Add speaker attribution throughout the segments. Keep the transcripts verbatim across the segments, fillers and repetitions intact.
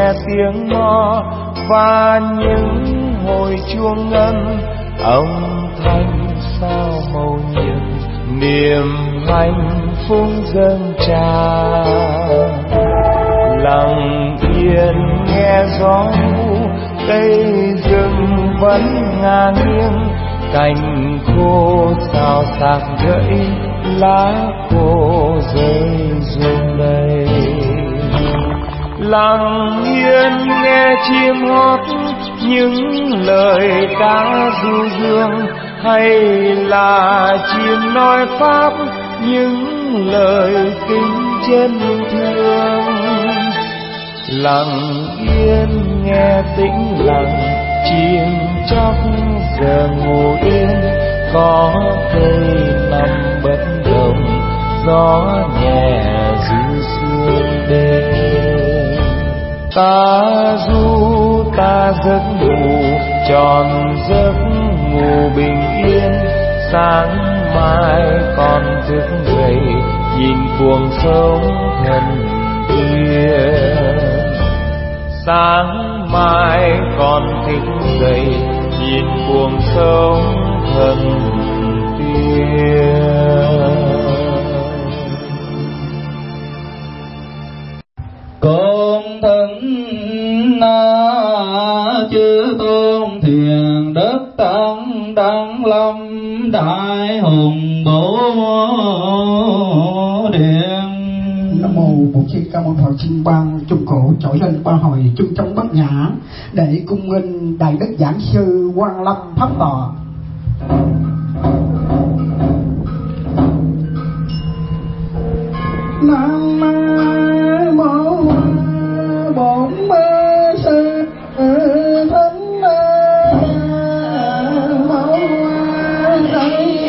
Speaker 1: nghe tiếng ngõ và những hồi chuông ngân, âm thanh sao màu nhiệm, niềm hạnh phúc dâng tràn. Lặng yên nghe gió mù, cây rừng vẫn ngả nghiêng, cành khô xào xạc gãy, lá khô rơi rụng đầy. Lặng yên nghe chim hót những lời ca du dương, hay là chim nói pháp những lời kính chân thương. Lặng yên nghe tĩnh lặng chim chóc giờ ngủ yên, có cây nằm bất động, gió nhẹ du sương đêm. Ta du ta giấc ngủ tròn giấc ngủ bình yên, sáng mai còn thức dậy nhìn cuồng sống thần tiên. Sáng mai còn thức dậy nhìn cuồng sống thần tiên.
Speaker 2: Cùng thân chư tôn thiền đất tăng đăng lâm đại hùng bổ điện.
Speaker 3: Nam mô Bổn Sư Ca Mâu Ni Phật. Xin ban trung cổ trỗi lên ba hồi chung trong bát nhã để cung nghênh đại đức giảng sư Quang Lâm pháp tọa. Nam mô Bổn Sư Thánh Mẫu Thầy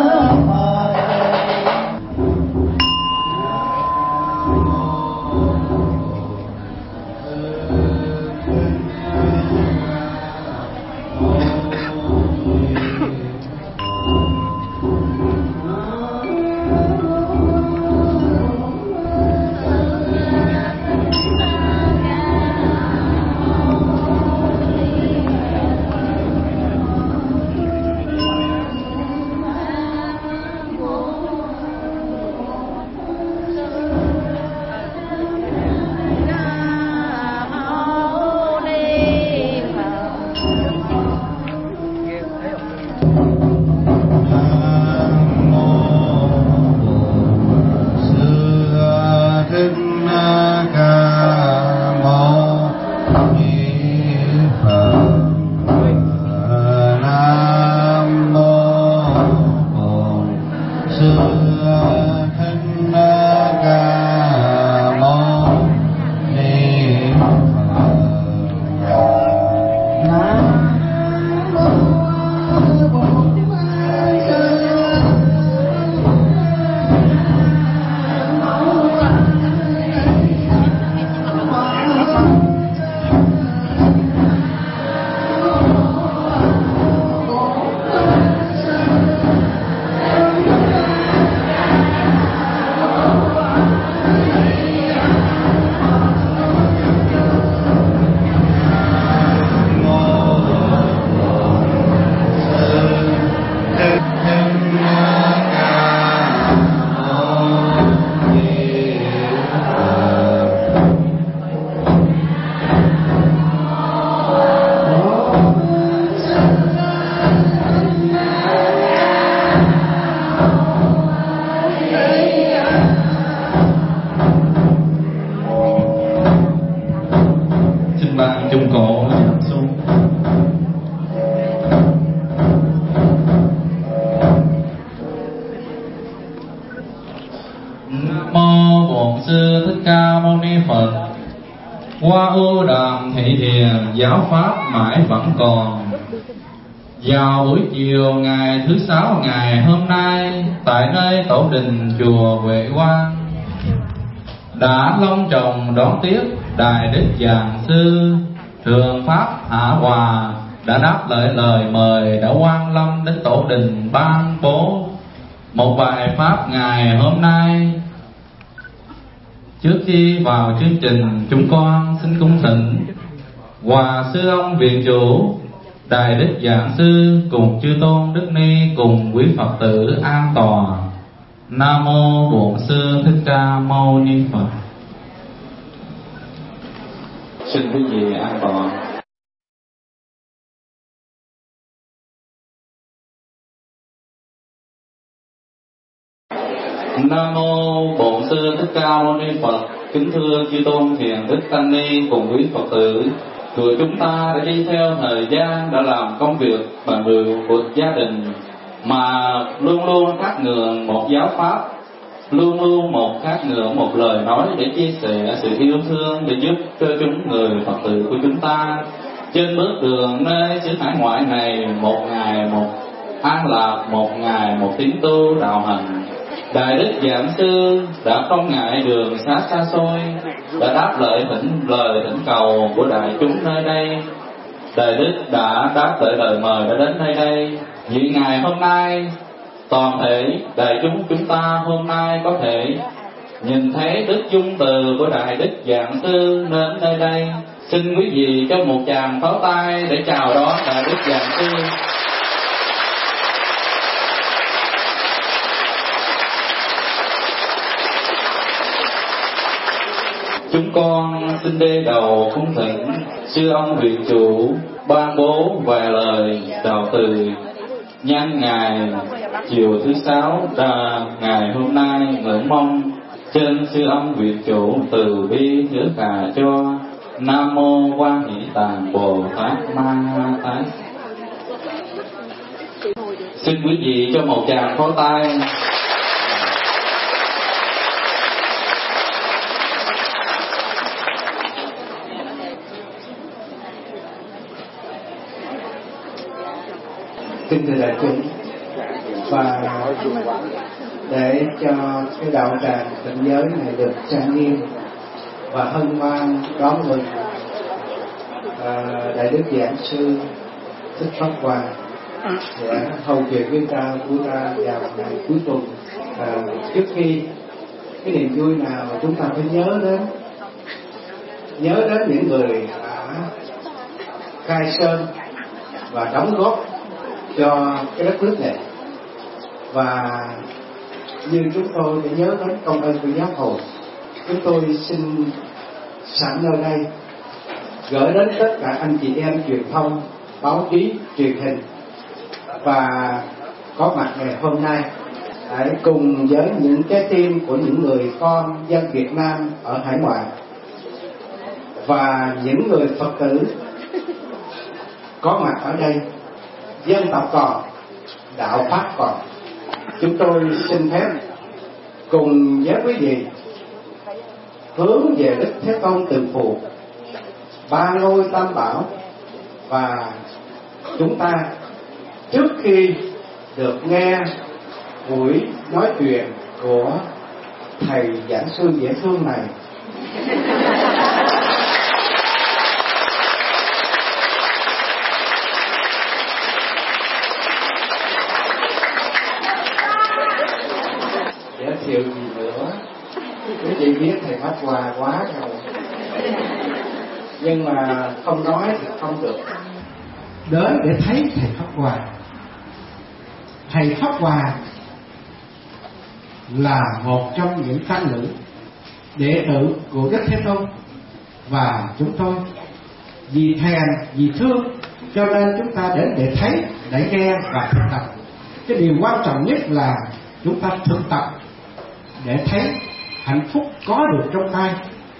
Speaker 2: qua ưu đàm thị thiền giáo pháp mãi vẫn còn. Vào buổi chiều ngày thứ sáu ngày hôm nay, tại nơi tổ đình chùa Huệ Quang đã long trọng đón tiếp đại đức giảng sư Trường Pháp Hạ Hòa đã đáp lại lời mời đã quan lâm đến tổ đình ban bố một bài pháp ngày hôm nay. Trước khi vào chương trình, chúng con xin cung thỉnh Hòa Sư ông Viện Chủ, Đại Đức Giảng Sư cùng chư tôn Đức Ni cùng quý Phật tử an tọa. Nam mô Bổn Sư Thích Ca Mâu Ni Phật. Xin quý vị an tọa. Nam mô Bổn Sư Thích Ca Mâu Ni Phật. Kính thưa chư tôn hiền đức tăng ni cùng quý Phật tử, của chúng ta đã đi theo thời gian, đã làm công việc bằng người của gia đình, mà luôn luôn khát ngường một giáo pháp, luôn luôn một khát ngường một lời nói để chia sẻ sự yêu thương, để giúp cho chúng người Phật tử của chúng ta trên bước đường nơi xứ hải ngoại này, một ngày một an lạc, một ngày một tín tu đạo hành. Đại Đức Giảng Sư đã không ngại đường xa xa xôi, đã đáp lời thỉnh lời thỉnh cầu của đại chúng nơi đây. Đại Đức đã đáp lời lời mời đã đến nơi đây. Vì ngày hôm nay, toàn thể đại chúng chúng ta hôm nay có thể nhìn thấy đức dung từ của Đại Đức Giảng Sư đến nơi đây. Xin quý vị cho một tràng pháo tay để chào đón Đại Đức Giảng Sư. Chúng con xin đê đầu cung thỉnh Sư ông Viện Chủ ban bố vài lời đạo từ nhân ngày chiều thứ sáu là ngày hôm nay, ngưỡng mong trên Sư ông Viện Chủ từ bi nhớ cả cho. Nam mô Quan Hỷ Tạng Bồ Tát Ma Tát. Xin quý vị cho một tràng pháo tay.
Speaker 3: Kính thưa đại chúng, và để cho cái đạo tràng tịnh giới này được trang nghiêm và hân hoan đón mừng à, Đại Đức Giảng Sư Thích Pháp Hòa sẽ hầu chuyện với ta của ta vào ngày cuối tuần. À, trước khi cái niềm vui nào chúng ta phải nhớ đến nhớ đến những người đã khai sơn và đóng góp cho cái đất nước này, và như chúng tôi để nhớ đến công ơn của giáo hội, chúng tôi xin sẵn nơi đây gửi đến tất cả anh chị em truyền thông, báo chí, truyền hình và có mặt ngày hôm nay, hãy cùng với những trái tim của những người con dân Việt Nam ở hải ngoại và những người Phật tử có mặt ở đây. Dân tộc còn, đạo pháp còn. Chúng tôi xin phép cùng với quý vị hướng về Đức Thế Tôn Từ Phụ, ba ngôi Tam Bảo, và chúng ta trước khi được nghe buổi nói chuyện của thầy giảng sư dễ thương này, giới thiệu gì nữa, quý vị biết thầy Pháp Hòa quá rồi, nhưng mà không nói thì không được. Đến để thấy thầy Pháp Hòa. Thầy Pháp Hòa là một trong những tăng nữ đệ tử của Đức Thế Tôn, và chúng tôi vì thèm vì thương cho nên chúng ta đến để thấy, để nghe và thực tập. Cái điều quan trọng nhất là chúng ta thực tập để thấy hạnh phúc có được trong tay.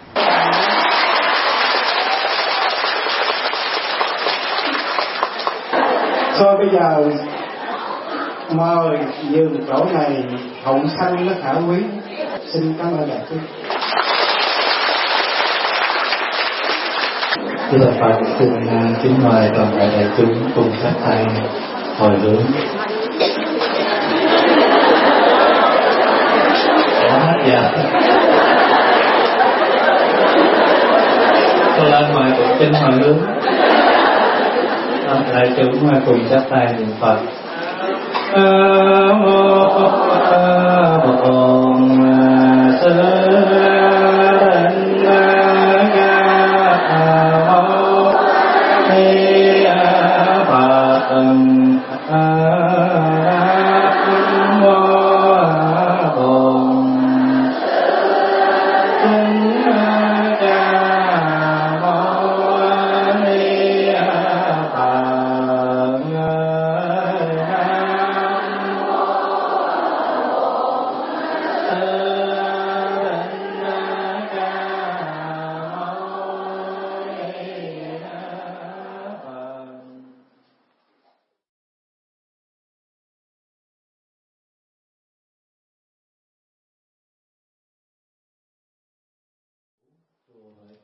Speaker 3: Thôi bây giờ mời giường chỗ này hậu sanh nó khả quý. Xin cảm ơn đại chúng.
Speaker 4: Thưa Phật, xin kính mời toàn thể đại chúng cùng chắp tay hồi hướng. Đó, dạ. Tôi lên mời tụng kinh hồi hướng. Đại chúng cùng chắp tay niệm Phật. Bổn Sư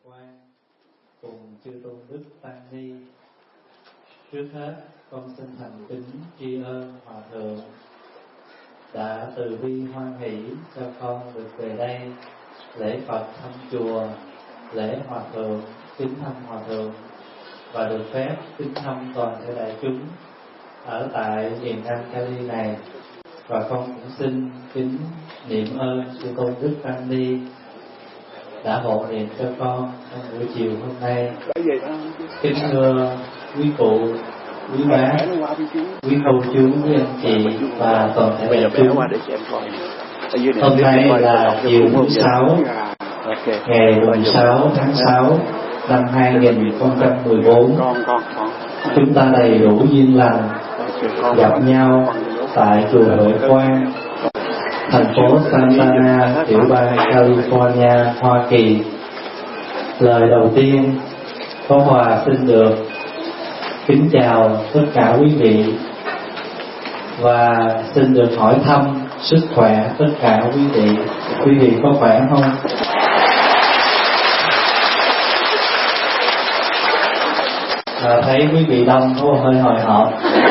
Speaker 4: quan cùng chư tôn đức tăng ni. Trước hết con xin thành kính tri ân Hòa thượng đã từ bi hoan hỷ cho con được về đây lễ Phật thăm chùa, lễ Hòa thượng, kính thăm Hòa thượng và được phép kính thăm toàn thể đại chúng ở tại miền Nam Cali này. Và con cũng xin kính niệm ơn chư tôn đức tăng ni đã hộ niệm cho con trong buổi chiều hôm nay. Kính thưa quý phụ, quý bác, quý cô chú, quý anh chị và toàn thể đại chúng, hôm nay là chiều thứ sáu, ngày mùng sáu tháng sáu năm hai nghìn không trăm mười bốn. Chúng ta đầy đủ duyên lành gặp nhau tại chùa Huệ Quang, thành phố Santana, tiểu bang California, Hoa Kỳ. Lời đầu tiên, Pháp Hòa xin được kính chào tất cả quý vị và xin được hỏi thăm sức khỏe tất cả quý vị. Quý vị có khỏe không? À, thấy quý vị đông có hơi hồi hộp.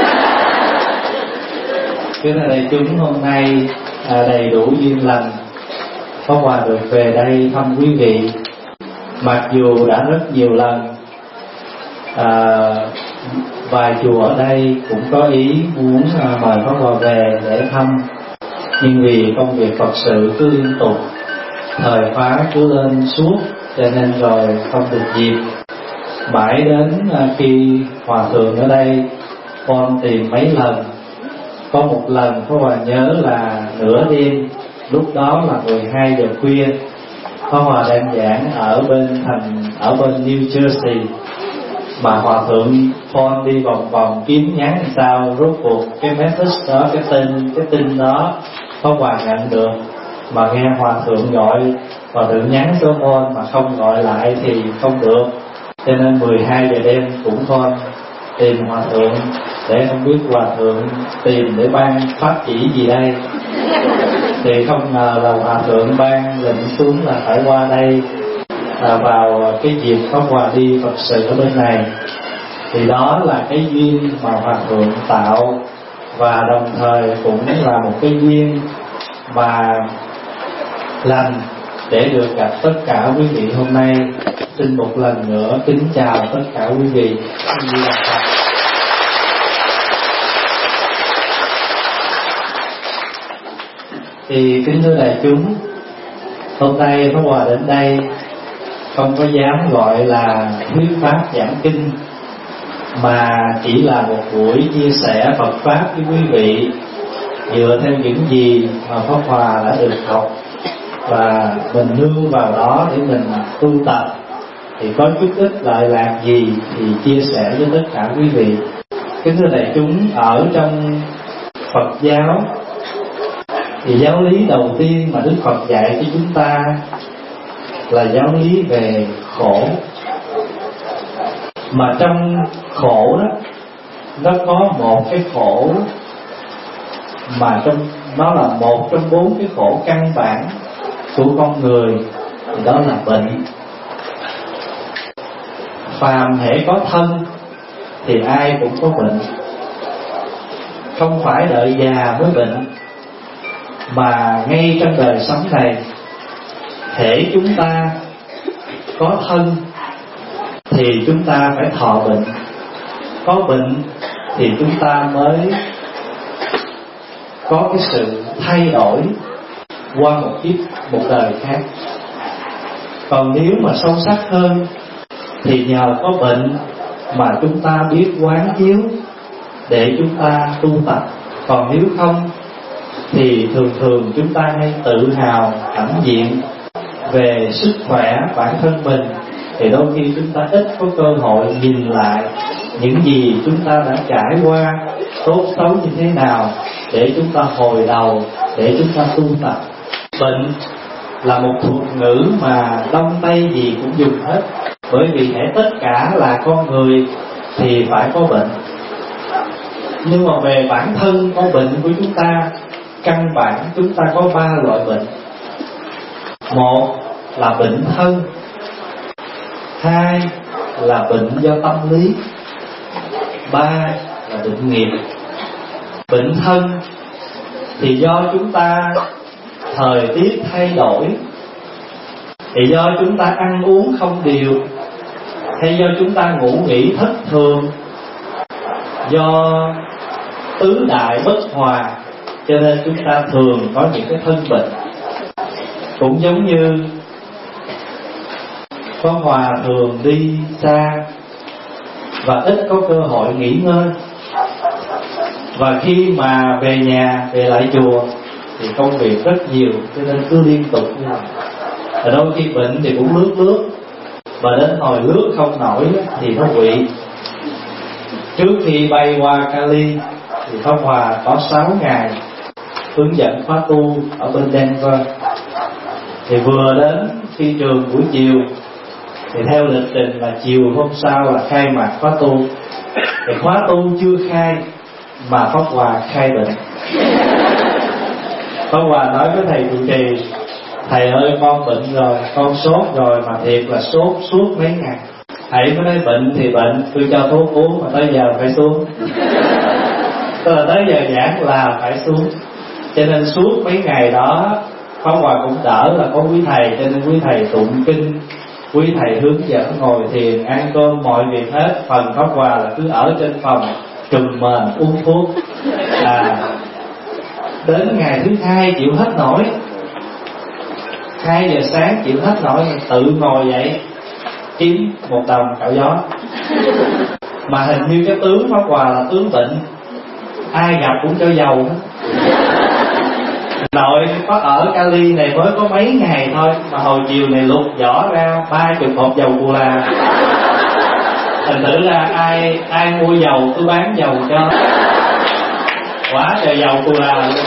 Speaker 4: Cái là đại chúng hôm nay à, đầy đủ duyên lành, Pháp Hòa được về đây thăm quý vị. Mặc dù đã rất nhiều lần à, vài chùa ở đây cũng có ý muốn à, mời Pháp Hòa về để thăm, nhưng vì công việc Phật sự cứ liên tục, thời khóa cứ lên suốt, cho nên rồi không được dịp. Mãi đến à, khi Hòa thượng ở đây con tìm mấy lần. Có một lần Pháp Hòa nhớ là nửa đêm, lúc đó là mười hai giờ khuya, Pháp Hòa đang giảng ở bên thành ở bên New Jersey, mà Hòa thượng phone đi vòng vòng kiếm nhắn sao rốt cuộc cái message đó, cái tin cái tin đó Pháp Hòa nhận được, mà nghe Hòa thượng gọi, Hòa thượng nhắn số phone mà không gọi lại thì không được, cho nên mười hai giờ đêm cũng phone tìm Hòa thượng để không biết Hòa thượng tìm để ban pháp chỉ gì đây. Thì không ngờ là Hòa thượng ban lệnh xuống là phải qua đây à, vào cái dịp Pháp Hòa đi Phật sự ở bên này. Thì đó là cái duyên mà Hòa thượng tạo, và đồng thời cũng là một cái duyên mà lành để được gặp tất cả quý vị hôm nay. Xin một lần nữa kính chào tất cả quý vị. Thì kính thưa đại chúng, hôm nay Pháp Hòa đến đây không có dám gọi là thuyết pháp giảng kinh, mà chỉ là một buổi chia sẻ Phật pháp với quý vị dựa theo những gì mà Pháp Hòa đã được học, và mình nương vào đó để mình tu tập. Thì có chút ít lợi lạc gì thì chia sẻ với tất cả quý vị. Kính thưa đại chúng, ở trong Phật giáo thì giáo lý đầu tiên mà Đức Phật dạy cho chúng ta là giáo lý về khổ. Mà trong khổ đó, nó có một cái khổ mà trong nó là một trong bốn cái khổ căn bản của con người, thì đó là bệnh. Phàm hễ có thân thì ai cũng có bệnh, không phải đợi già mới bệnh, mà ngay trong đời sống này, hễ chúng ta có thân thì chúng ta phải thọ bệnh, có bệnh thì chúng ta mới có cái sự thay đổi qua một kiếp một đời khác. Còn nếu mà sâu sắc hơn thì nhờ có bệnh mà chúng ta biết quán chiếu để chúng ta tu tập. Còn nếu không thì thường thường chúng ta hay tự hào hãnh diện về sức khỏe bản thân mình, thì đôi khi chúng ta ít có cơ hội nhìn lại những gì chúng ta đã trải qua, tốt xấu như thế nào, để chúng ta hồi đầu, để chúng ta tu tập. Bệnh là một thuật ngữ mà Đông Tây gì cũng dùng hết, bởi vì hễ tất cả là con người thì phải có bệnh. Nhưng mà về bản thân con bệnh của chúng ta, căn bản chúng ta có ba loại bệnh. Một là bệnh thân, hai là bệnh do tâm lý, ba là bệnh nghiệp. Bệnh thân thì do chúng ta thời tiết thay đổi, thì do chúng ta ăn uống không điều, hay do chúng ta ngủ nghỉ thất thường, do tứ đại bất hòa, cho nên chúng ta thường có những cái thân bệnh. Cũng giống như Pháp Hòa thường đi xa và ít có cơ hội nghỉ ngơi, và khi mà về nhà, về lại chùa thì công việc rất nhiều, cho nên cứ liên tục như vậy. Và đôi khi bệnh thì cũng lướt lướt, và đến hồi lướt không nổi thì nó quỵ. Trước khi bay qua Cali thì Pháp Hòa có sáu ngày hướng dẫn khóa tu ở bên Denver. Thì vừa đến phi trường buổi chiều, thì theo lịch trình là chiều hôm sau là khai mạc khóa tu. Thì khóa tu chưa khai mà Pháp Hòa khai bệnh. Pháp Hòa nói với thầy trụ trì: thầy ơi, con bệnh rồi, con sốt rồi, mà thiệt là sốt suốt mấy ngày. Thầy mới nói bệnh thì bệnh, tôi cho thuốc uống mà tới giờ phải xuống. Tức là tới giờ giảng là phải xuống. Cho nên suốt mấy ngày đó Pháp Hòa cũng đỡ là có quý thầy, cho nên quý thầy tụng kinh, quý thầy hướng dẫn ngồi thiền, ăn cơm, mọi việc hết. Phần Pháp Hòa là cứ ở trên phòng trùm mền uống thuốc. À, đến ngày thứ hai chịu hết nổi, hai giờ sáng chịu hết nổi, tự ngồi dậy kiếm một đồng cạo gió. Mà hình như cái tướng Pháp Hòa là tướng bệnh, ai gặp cũng cho dầu hết. Nội có ở Cali này mới có mấy ngày thôi, mà hồi chiều này lục vỏ ra ba chục hộp dầu cù là. Thành thử là ai ai mua dầu cứ bán dầu cho. Quá trời dầu cù là luôn.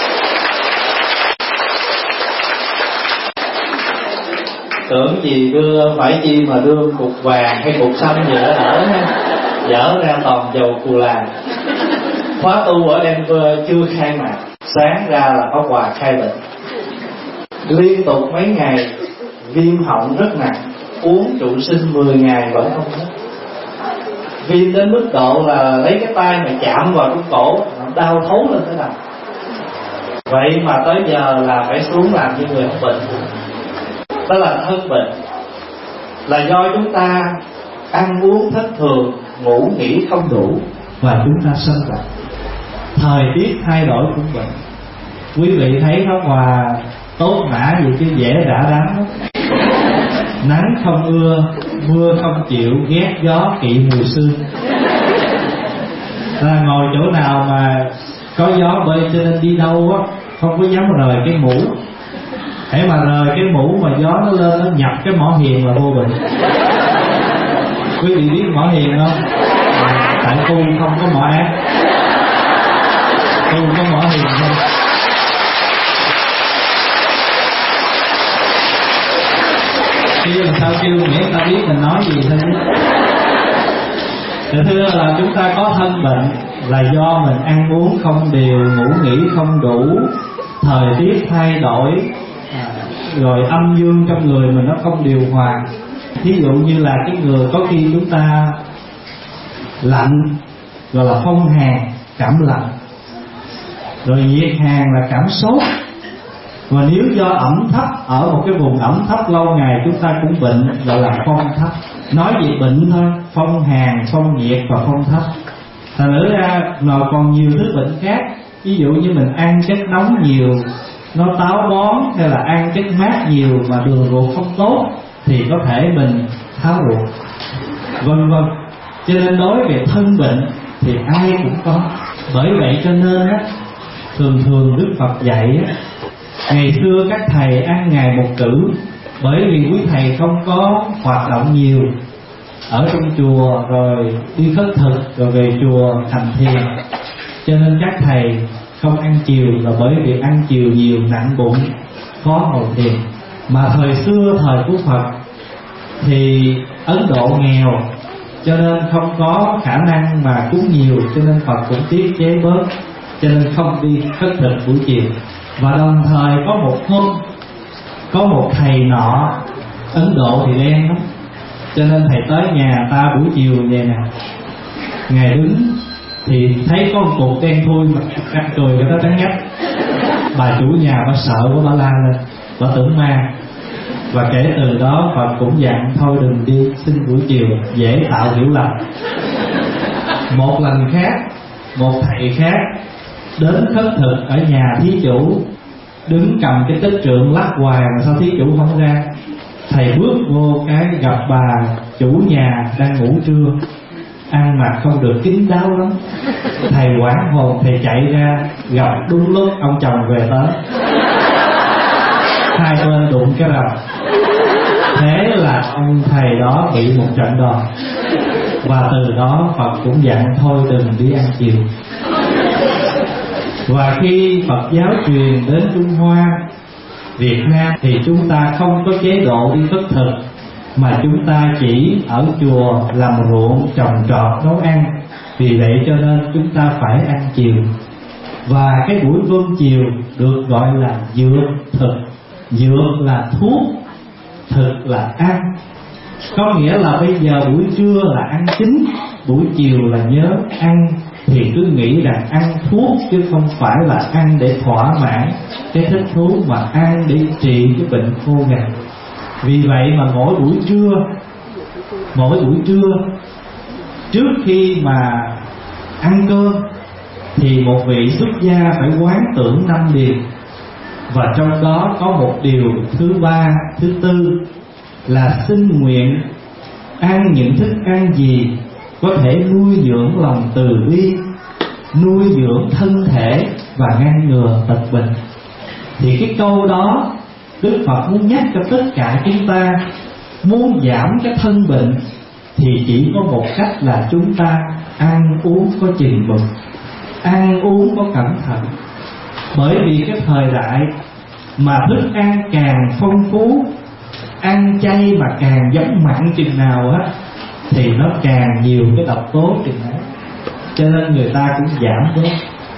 Speaker 4: Tưởng gì đưa, phải chi mà đưa cục vàng hay cục xanh gì đó đỡ nha, dở ra toàn dầu cù là. Khóa tu ở Denver chưa khai mạc, sáng ra là Pháp Hòa khai bệnh. Liên tục mấy ngày viêm họng rất nặng, uống trụ sinh mười ngày vẫn không hết. Viêm đến mức độ là lấy cái tay mà chạm vào cái cổ, đau thấu lên thế nào. Vậy mà tới giờ là phải xuống làm như người không bệnh. Đó là thân bệnh, là do chúng ta ăn uống thất thường, ngủ nghỉ không đủ, và chúng ta sân bệnh. Thời tiết thay đổi cũng bệnh. Quý vị thấy Pháp Hòa tốt mã gì chứ dễ đã đắng lắm. Nắng không ưa, mưa không chịu, ghét gió kỵ mùi sương. Là ngồi chỗ nào mà có gió bơi, cho nên đi đâu á không có dám rời cái mũ. Hễ mà rời cái mũ mà gió nó lên, nó nhập cái mỏ hiền là vô bệnh. Quý vị biết mỏ hiền không? À, tại tu không có mỏ ác, tu có mỏ hiền không. Kêu làm sao kêu nghĩa ta biết mình nói gì thôi chứ. Thì thưa là chúng ta có thân bệnh là do mình ăn uống không điều, ngủ nghỉ không đủ, thời tiết thay đổi, à, rồi âm dương trong người mình nó không điều hòa. Thí dụ như là cái người có khi chúng ta lạnh gọi là phong hàn, cảm lạnh, rồi nhiệt hàn là cảm sốt. Và nếu do ẩm thấp, ở một cái vùng ẩm thấp lâu ngày chúng ta cũng bệnh, gọi là phong thấp. Nói về bệnh thôi, phong hàn, phong nhiệt và phong thấp. Thành nữ ra rồi còn nhiều thứ bệnh khác. Ví dụ như mình ăn chất nóng nhiều, nó táo bón, hay là ăn chất mát nhiều mà đường ruột không tốt thì có thể mình tháo ruột, vân vân. Cho nên đối về thân bệnh thì ai cũng có. Bởi vậy cho nên á, thường thường Đức Phật dạy á, ngày xưa các thầy ăn ngày một cữ. Bởi vì quý thầy không có hoạt động nhiều ở trong chùa, rồi đi khất thực, rồi về chùa thành thiền, cho nên các thầy không ăn chiều. Là bởi vì ăn chiều nhiều nặng bụng, khó ngồi thiền. Mà thời xưa thời của Phật thì Ấn Độ nghèo, cho nên không có khả năng mà cúng nhiều, cho nên Phật cũng tiết chế bớt, cho nên không đi khất thực buổi chiều. Và đồng thời có một hôm, có một thầy nọ, Ấn Độ thì đen lắm, Cho nên thầy tới nhà ta buổi chiều vậy nè, Ngài đứng thì thấy có một cục đen thui mà cắt cười cái đó trắng nhách. Bà chủ nhà bà sợ quá, bà la lên, bà tưởng ma. Và kể từ đó Phật cũng dặn thôi đừng đi xin buổi chiều, dễ tạo hiểu lầm. Một lần khác, một thầy khác đến khất thực ở nhà thí chủ, đứng cầm cái tích trượng lắc hoài mà sao thí chủ không ra. Thầy bước vô cái gặp bà chủ nhà đang ngủ trưa, ăn mặc không được kín đáo lắm. Thầy hoảng hồn, thầy chạy ra gặp đúng lúc ông chồng về tới, hai bên đụng cái rầm. Thế là ông thầy đó bị một trận đòn. Và từ đó Phật cũng dặn thôi đừng đi ăn chiều. Và khi Phật giáo truyền đến Trung Hoa, Việt Nam thì chúng ta không có chế độ đi khất thực, mà chúng ta chỉ ở chùa làm ruộng trồng trọt nấu ăn. Vì vậy cho nên chúng ta phải ăn chiều. Và cái buổi cơm chiều được gọi là dược thực. Dược là thuốc, thực là ăn. Có nghĩa là bây giờ buổi trưa là ăn chính, buổi chiều là nhớ ăn. Thì cứ nghĩ rằng ăn thuốc chứ không phải là ăn để thỏa mãn cái thích thú, mà ăn để trị cái bệnh khô gầy. Vì vậy mà mỗi buổi trưa, mỗi buổi trưa trước khi mà ăn cơm thì một vị xuất gia phải quán tưởng năm điều. Và trong đó có một điều thứ ba, thứ tư là xin nguyện ăn những thức ăn gì có thể nuôi dưỡng lòng từ bi, nuôi dưỡng thân thể và ngăn ngừa tật bệnh. Thì cái câu đó Đức Phật muốn nhắc cho tất cả chúng ta, muốn giảm cái thân bệnh thì chỉ có một cách là chúng ta ăn uống có chừng mực, ăn uống có cẩn thận. Bởi vì cái thời đại mà thức ăn càng phong phú, ăn chay mà càng giống mặn chừng nào á thì nó càng nhiều cái độc tố chừng ấy. Cho nên người ta cũng giảm bớt.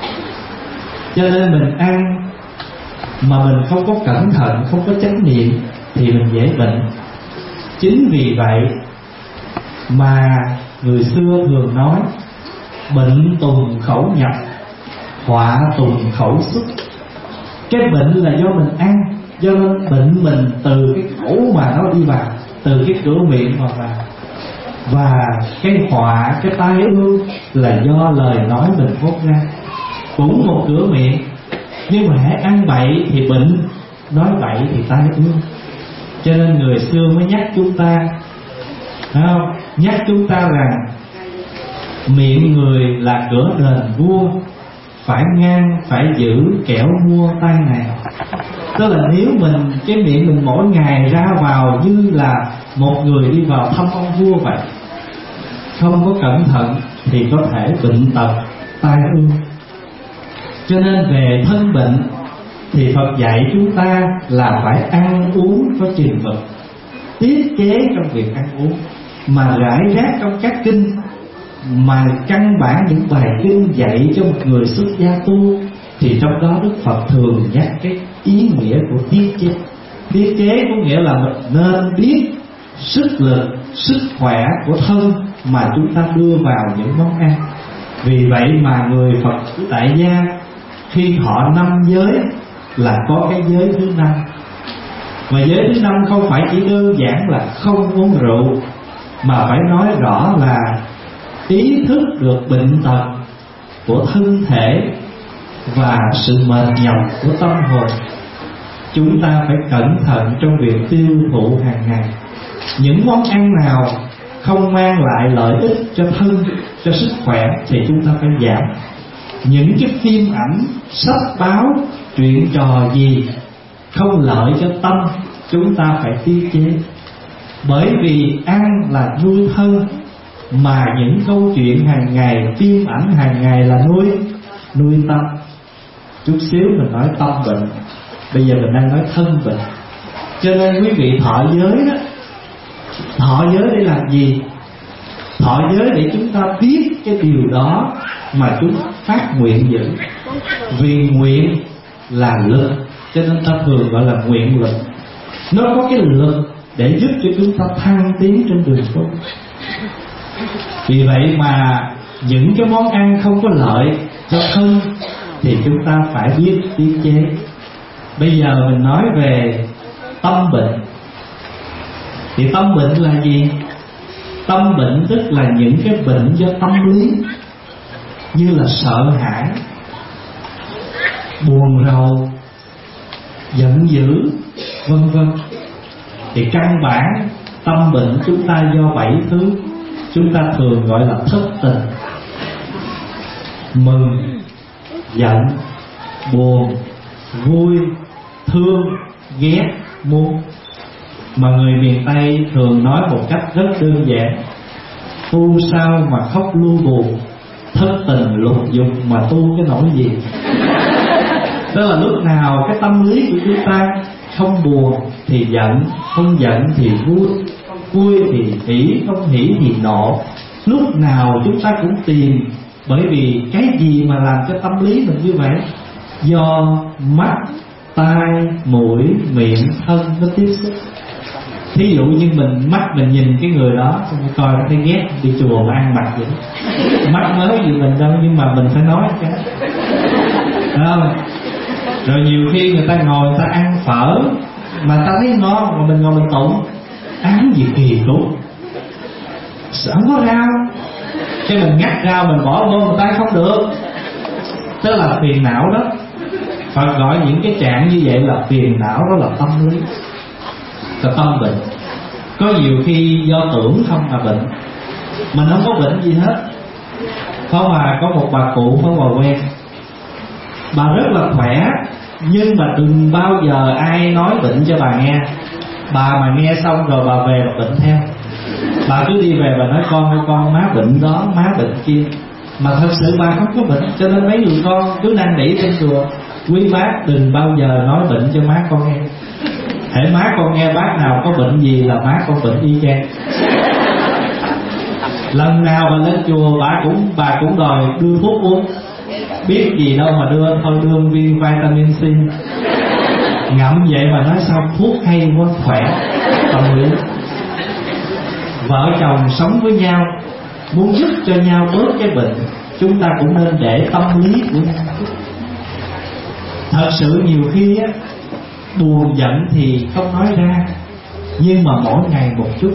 Speaker 4: Cho nên mình ăn mà mình không có cẩn thận, không có chánh niệm thì mình dễ bệnh. Chính vì vậy mà người xưa thường nói bệnh tùng khẩu nhập, họa tùng khẩu xuất. Cái bệnh là do mình ăn, do nên bệnh mình từ cái khẩu mà nó đi vào, từ cái cửa miệng mà vào. Và cái họa, cái tai ương là do lời nói mình thốt ra. Cũng một cửa miệng, nhưng mà hãy ăn bậy thì bệnh, nói bậy thì tai ương. Cho nên người xưa mới nhắc chúng ta, phải không? Nhắc chúng ta rằng miệng người là cửa đền vua, phải ngăn, phải giữ, kẻo mua tai nạn. Tức là nếu mình, cái miệng mình mỗi ngày ra vào như là một người đi vào thăm ông vua vậy, không có cẩn thận thì có thể bệnh tật, tai ương. Cho nên về thân bệnh thì Phật dạy chúng ta là phải ăn uống có chừng mực, tiết chế trong việc ăn uống. Mà rải rác trong các kinh, mà căn bản những bài kinh dạy cho một người xuất gia tu, thì trong đó Đức Phật thường nhắc cái ý nghĩa của tiết chế. Tiết chế có nghĩa là mình nên biết sức lực, sức khỏe của thân mà chúng ta đưa vào những món ăn. Vì vậy mà người Phật tại gia khi thọ năm giới là có cái giới thứ năm. Và giới thứ năm không phải chỉ đơn giản là không uống rượu, mà phải nói rõ là ý thức được bệnh tật của thân thể và sự mệt nhọc của tâm hồn. Chúng ta phải cẩn thận trong việc tiêu thụ hàng ngày. Những món ăn nào không mang lại lợi ích cho thân, cho sức khỏe thì chúng ta phải giảm. Những cái phim ảnh, sách báo, chuyện trò gì không lợi cho tâm, chúng ta phải tiết chế. Bởi vì ăn là nuôi thân, mà những câu chuyện hàng ngày, phim ảnh hàng ngày là nuôi nuôi tâm. Chút xíu mình nói tâm bệnh, bây giờ mình đang nói thân bệnh. Cho nên quý vị thọ giới đó, thọ giới để làm gì? Thọ giới để chúng ta biết cái điều đó mà chúng phát nguyện giữ. Vì nguyện là lực, cho nên ta thường gọi là nguyện lực. Nó có cái lực
Speaker 5: để giúp cho chúng ta thăng tiến trên đường tu. Vì vậy mà những cái món ăn không có lợi cho thân thì chúng ta phải biết tiết chế. Bây giờ mình nói về tâm bệnh. Thì tâm bệnh là gì? Tâm bệnh tức là những cái bệnh do tâm lý, như là sợ hãi, buồn rầu, giận dữ, vân vân. Thì căn bản tâm bệnh chúng ta do bảy thứ, chúng ta thường gọi là thất tình: mừng, giận, buồn, vui, thương, ghét, muốn. Mà người miền Tây thường nói một cách rất đơn giản: tu sao mà khóc lu buồn, thất tình lục dục mà tu cái nỗi gì. Tức là lúc nào cái tâm lý của chúng ta không buồn thì giận, không giận thì vui, vui thì hỉ, không hỉ thì nộ. Lúc nào chúng ta cũng tìm. Bởi vì cái gì mà làm cho tâm lý mình như vậy? Do mắt, tai, mũi, miệng, thân nó tiếp xúc. Thí dụ như mình mắt mình nhìn cái người đó, xong rồi coi nó thấy ghét, đi chùa mà ăn mặc vậy. Mắt mới gì mình đâu, nhưng mà mình phải nói cái. Đúng không? Rồi nhiều khi người ta ngồi người ta ăn phở mà ta thấy ngon, mà mình ngồi mình tụng ăn gì kỳ cục, không có rau, cái mình ngắt rau mình bỏ vô người ta không được. Tức là phiền não đó. Phật gọi những cái trạng như vậy là phiền não, đó là tâm lý, là tâm bệnh. Có nhiều khi do tưởng không mà bệnh, mình không có bệnh gì hết. Pháp Hòa có một bà cụ Pháp Hòa quen, bà rất là khỏe, nhưng mà đừng bao giờ ai nói bệnh cho bà nghe. Bà mà nghe xong rồi bà về bà bệnh theo. Bà cứ đi về bà nói con ơi con má bệnh đó, má bệnh kia. Mà thật sự bà không có bệnh. Cho nên mấy người con cứ năn nỉ trên chùa: quý bác đừng bao giờ nói bệnh cho má con nghe. Hễ má con nghe bác nào có bệnh gì là má con bệnh y chang. Lần nào bà lên chùa bà cũng bà cũng đòi đưa thuốc uống. Biết gì đâu mà đưa, thôi đưa viên vitamin C. Ngậm vậy mà nói sao thuốc hay quá, khỏe. Tâm lý. Vợ chồng sống với nhau, muốn giúp cho nhau bớt cái bệnh, chúng ta cũng nên để tâm lý của nhau. Thật sự nhiều khi á, buồn giận thì không nói ra, nhưng mà mỗi ngày một chút.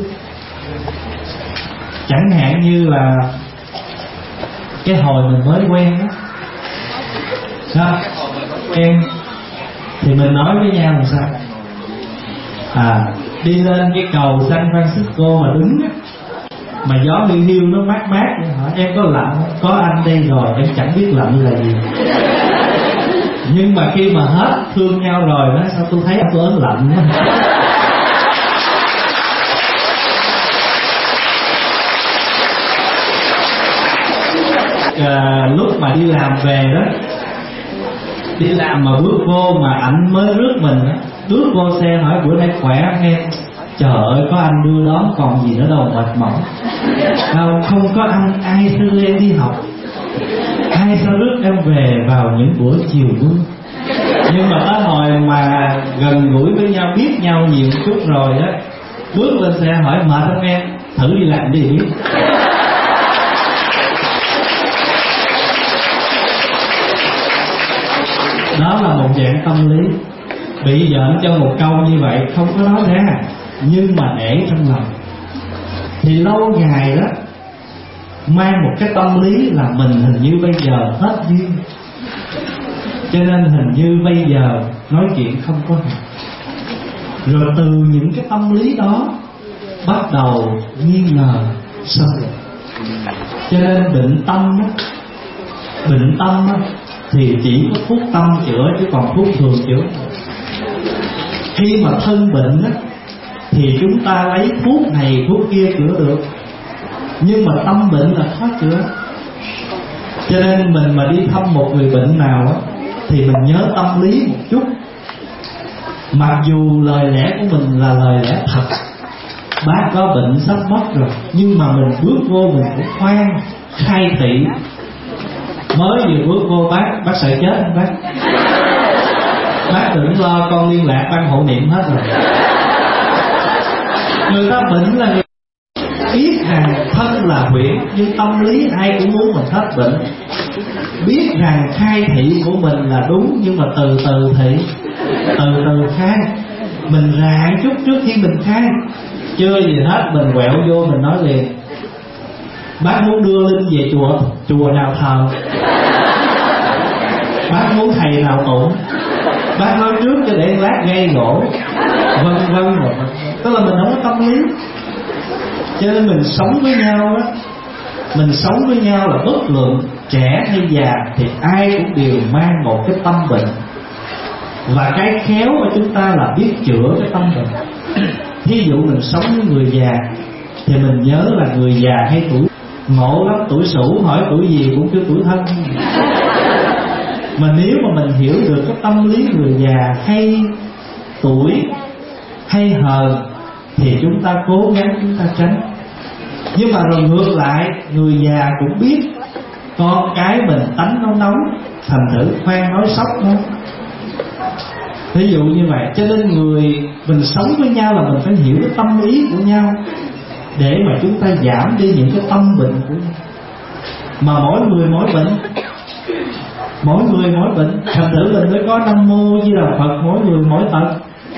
Speaker 5: Chẳng hạn như là cái hồi mình mới quen á, sao? Quen thì mình nói với nhau làm sao? À, đi lên cái cầu San Francisco mà đứng á, mà gió hiu hiu nó mát mát, hỏi em có lạnh không? Có anh đây rồi, em chẳng biết lạnh là gì. Nhưng mà khi mà hết thương nhau rồi đó, sao tôi thấy tôi ớn lạnh đó. À, lúc mà đi làm về đó, đi làm mà bước vô mà ảnh mới rước mình đó, bước vô xe hỏi bữa nay khỏe không em? Trời ơi có anh đưa đón còn gì nữa đâu, mệt mỏi. Không, không có anh ai sẽ đưa em đi học, ai sẽ rước em về vào những buổi chiều mưa. Nhưng mà tới hồi mà gần gũi với nhau, biết nhau nhiều chút rồi đó, bước lên xe hỏi mệt không em? Thử đi làm đi biết. Đó là một dạng tâm lý. Bị giận cho một câu như vậy không có nói ra, nhưng mà để trong lòng, thì lâu ngày đó mang một cái tâm lý là mình hình như bây giờ hết duyên, cho nên hình như bây giờ nói chuyện không có hạt. Rồi từ những cái tâm lý đó bắt đầu nghi ngờ sâu lệ. Cho nên bệnh tâm đó, bệnh tâm đó, thì chỉ có thuốc tâm chữa, chứ còn thuốc thường chữa. Khi mà thân bệnh đó, thì chúng ta lấy thuốc này thuốc kia chữa được, nhưng mà tâm bệnh là khó chữa. Cho nên mình mà đi thăm một người bệnh nào đó, thì mình nhớ tâm lý một chút. Mặc dù lời lẽ của mình là lời lẽ thật, bác có bệnh sắp mất rồi, nhưng mà mình bước vô mình cũng khoan khai thị. Mới vừa bước vô bác, bác sợ chết không bác? Bác đừng lo, con liên lạc ban hộ niệm hết rồi. Người ta bệnh là người biết rằng thân là huyễn, nhưng tâm lý ai cũng muốn mình hết bệnh. Biết rằng khai thị của mình là đúng, nhưng mà từ từ thị, từ từ khai. Mình rạng chút trước khi mình khai. Chưa gì hết mình quẹo vô mình nói liền: bác muốn đưa Linh về chùa, chùa nào thờ, bác muốn thầy nào tụng, bác nói trước cho để lát gây gỗ, vân vân. Tức là mình không có tâm lý. Cho nên mình sống với nhau á, mình sống với nhau là bất luận trẻ hay già thì ai cũng đều mang một cái tâm bệnh. Và cái khéo của chúng ta là biết chữa cái tâm bệnh. Thí dụ mình sống với người già thì mình nhớ là người già hay tuổi ngộ lắm, tuổi Sửu hỏi tuổi gì cũng kêu tuổi Thân. Mà nếu mà mình hiểu được cái tâm lý người già hay tuổi hay hờn thì chúng ta cố gắng chúng ta tránh. Nhưng mà rồi ngược lại, người già cũng biết con cái mình tánh nó nóng, thành thử khoan nói sốc nó. Ví dụ như vậy. Cho nên người mình sống với nhau là mình phải hiểu cái tâm ý của nhau, để mà chúng ta giảm đi những cái tâm bệnh của nhau. Mà mỗi người mỗi bệnh, mỗi người mỗi bệnh, thành thử mình mới có Nam Mô Di Đà Phật, mỗi người mỗi tật.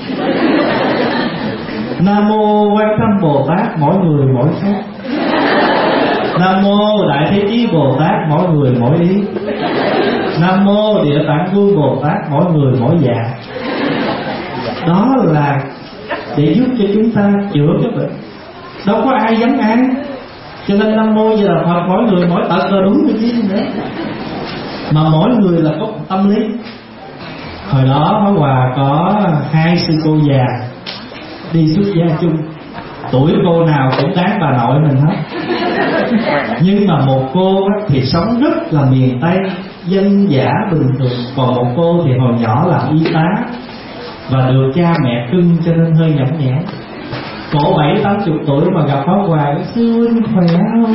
Speaker 5: Nam Mô Quan Tâm Bồ Tát, mỗi người mỗi khác. Nam Mô Đại Thế Chí Bồ Tát, mỗi người mỗi ý. Nam Mô Địa Tạng Vương Bồ Tát, mỗi người mỗi dạ. Đó là để giúp cho chúng ta chữa cái bệnh. Đâu có ai dám ăn. Cho nên Nam Mô Di Đà Phật, mỗi người mỗi tật là đúng rồi chứ nữa. Mà mỗi người là có một tâm lý. Hồi đó Pháp Hòa có hai sư cô già đi xuất gia chung. Tuổi cô nào cũng đáng bà nội mình hết. Nhưng mà một cô thì sống rất là miền Tây, dân dã bình thường. Còn một cô thì hồi nhỏ làm y tá và được cha mẹ cưng cho nên hơi nhõng nhẽo. Cổ bảy tám chục tuổi mà gặp Pháp Hòa: sư huynh khỏe không?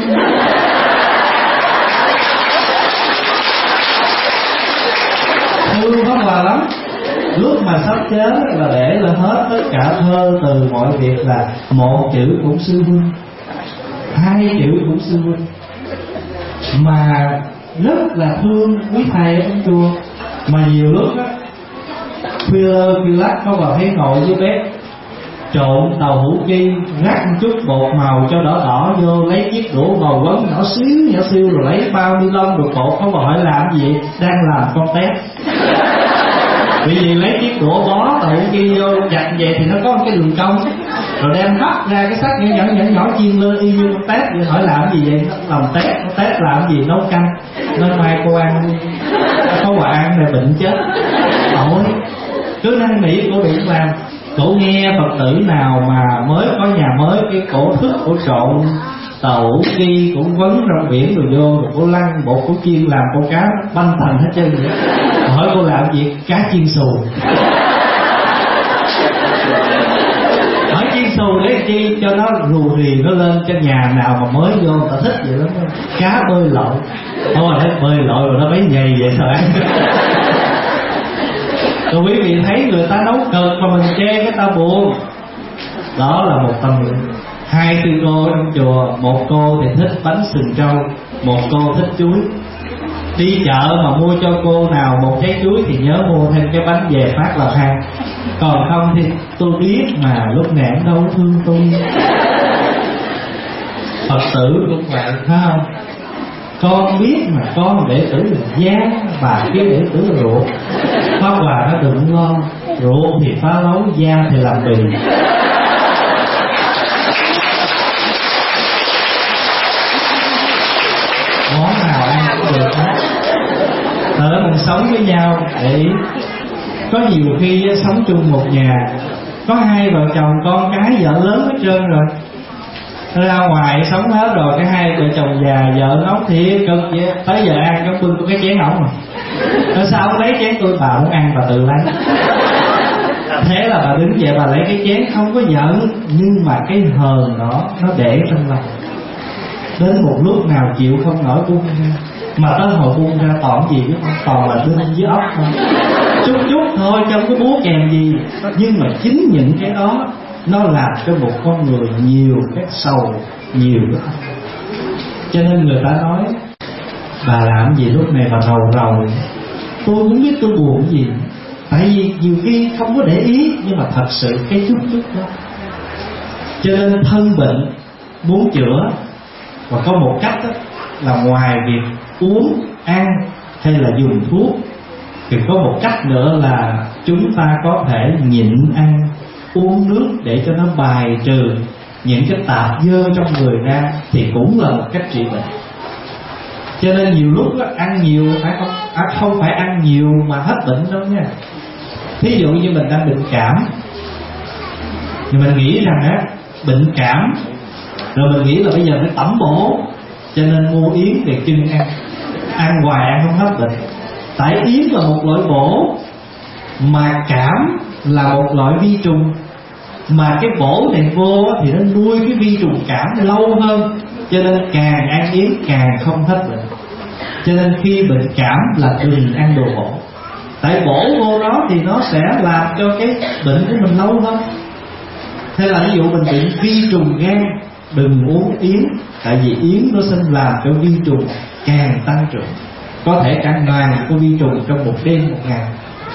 Speaker 5: Thương Pháp Hòa lắm. Lúc mà sắp chết là để là hết tất cả thơ từ mọi việc là một chữ cũng sư huynh, hai chữ cũng sư huynh. Mà rất là thương quý thầy ở trong chùa. Mà nhiều lúc á, khuya lơ khuya lắc Pháp Hòa thấy ngồi dưới bếp trộn tàu hũ chi, rắc một chút bột màu cho đỏ đỏ vô, lấy chiếc đũa bầu quấn nhỏ xíu nhỏ xíu, rồi lấy bao ni lông rồi bột. Pháp Hòa hỏi làm gì? Đang làm con tép. Bởi vì lấy chiếc đũa bó tàu hũ chi vô chặt vậy thì nó có một cái đường cong, rồi đem hấp ra cái sắc nhỏ nhỏ nhỏ nhỏ chiên lên y như con tép vậy. Hỏi làm gì vậy? Nó làm tép. Con tép làm gì? Nấu canh. Nên mai cô ăn có quả ăn này bệnh chết. Ôi, cứ năn nỉ cô đừng làm. Cổ nghe Phật tử nào mà mới có nhà mới, cái cổ thức cổ trộn tàu hũ chi, cổ vấn rong biển rồi vô, rồi cổ lăn bột, cổ chiên làm con cá banh thành hết trơn vậy. Hỏi cô làm gì? Cá chiên xù. Hỏi chiên xù để chi? Cho nó rù rì nó lên, cho nhà nào mà mới vô người ta thích vậy lắm. Cá bơi lội. Thôi mà thấy bơi lội rồi nó bấy nhầy vậy sao ăn. Rồi quý vị thấy người ta nấu cực mà mình chê cái ta buồn. Đó là một tâm lý. Hai sư cô trong chùa, một cô thì thích bánh sừng trâu, một cô thích chuối. Đi chợ mà mua cho cô nào một trái chuối thì nhớ mua thêm cái bánh về phát là hai. Còn không thì tôi biết mà lúc nào cũng đâu thương tôi. Phật tử cũng vậy, phải không? Con biết mà con đệ tử là gian, bà kia đệ tử là ruột. Pháp Hòa nó đừng lo, ruột thì phá lấu, da thì làm bì. Món nào ăn cũng được hết. Tớ mình sống với nhau để có nhiều khi sống chung một nhà, có hai vợ chồng con cái vợ lớn hết trơn rồi, ra ngoài sống hết rồi, cái hai vợ chồng già vợ nấu thiệt cực vậy. Tới giờ ăn cái bưng cái chén ổng rồi. Rồi sao ông lấy chén tôi? Bà muốn ăn bà tự lấy. Thế là bà đứng dậy bà lấy cái chén, không có giận, nhưng mà cái hờn đó nó để trong lòng. Đến một lúc nào chịu không nổi buông ra. Mà tới hồi buông ra toàn gì chứ không, toàn là đinh với ốc thôi. Chút chút thôi, trong cái búa kèm gì. Nhưng mà chính những cái đó nó làm cho một con người nhiều cái sầu, nhiều cái ân. Cho nên người ta nói bà làm gì lúc này bà rầu rầu, tôi không biết tôi buồn gì. Tại vì nhiều khi không có để ý, nhưng mà thật sự cái chút chút đó. Cho nên thân bệnh muốn chữa, và có một cách đó, là ngoài việc uống, ăn hay là dùng thuốc, thì có một cách nữa là chúng ta có thể nhịn ăn, uống nước để cho nó bài trừ những cái tạp dơ trong người ra, thì cũng là một cách trị bệnh. Cho nên nhiều lúc đó, ăn nhiều phải không, à, không phải ăn nhiều mà hết bệnh đâu nha. Thí dụ như mình đang bệnh cảm, thì mình nghĩ rằng á, bệnh cảm rồi mình nghĩ là bây giờ phải tẩm bổ, cho nên mua yến để chưng ăn, ăn hoài ăn không hết bệnh. Tại yến là một loại bổ, mà cảm là một loại vi trùng, mà cái bổ này vô thì nó nuôi cái vi trùng cảm lâu hơn, cho nên càng ăn yến càng không hết bệnh. Cho nên khi bệnh cảm là đừng ăn đồ bổ, tại bổ vô đó thì nó sẽ làm cho cái bệnh của mình lâu hơn. Thế là ví dụ mình bị vi trùng gan, đừng uống yến, tại vì yến nó sẽ làm cho vi trùng càng tăng trưởng, có thể cả ngàn của vi trùng trong một đêm một ngày.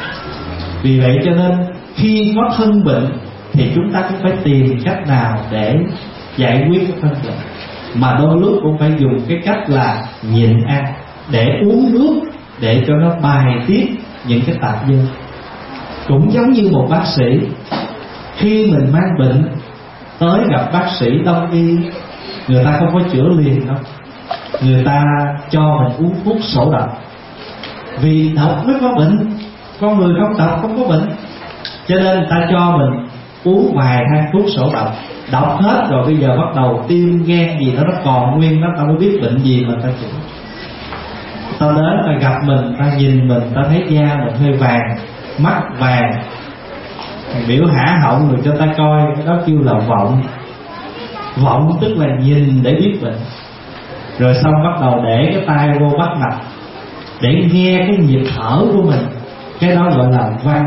Speaker 5: Vì vậy cho nên khi có thân bệnh thì chúng ta cũng phải tìm cách nào để giải quyết cái thân bệnh, mà đôi lúc cũng phải dùng cái cách là nhịn ăn, để uống nước để cho nó bài tiết những cái tạp dư. Cũng giống như một bác sĩ, khi mình mang bệnh tới gặp bác sĩ đông y, người ta không có chữa liền đâu, người ta cho mình uống thuốc sổ độc. Vì độc mới có bệnh, con người không độc không có bệnh. Cho nên người ta cho mình uống vài thang thuốc sổ độc, độc hết rồi bây giờ bắt đầu tim gan gì đó nó còn nguyên, nó ta mới biết bệnh gì mà ta chữa. Ta đến ta gặp mình, ta nhìn mình, ta thấy da mình hơi vàng, mắt vàng, biểu hả họng rồi cho ta coi, cái đó kêu là vọng. Vọng tức là nhìn để biết bệnh. Rồi xong bắt đầu để cái tay vô bắt mạch để nghe cái nhịp thở của mình, cái đó gọi là văn.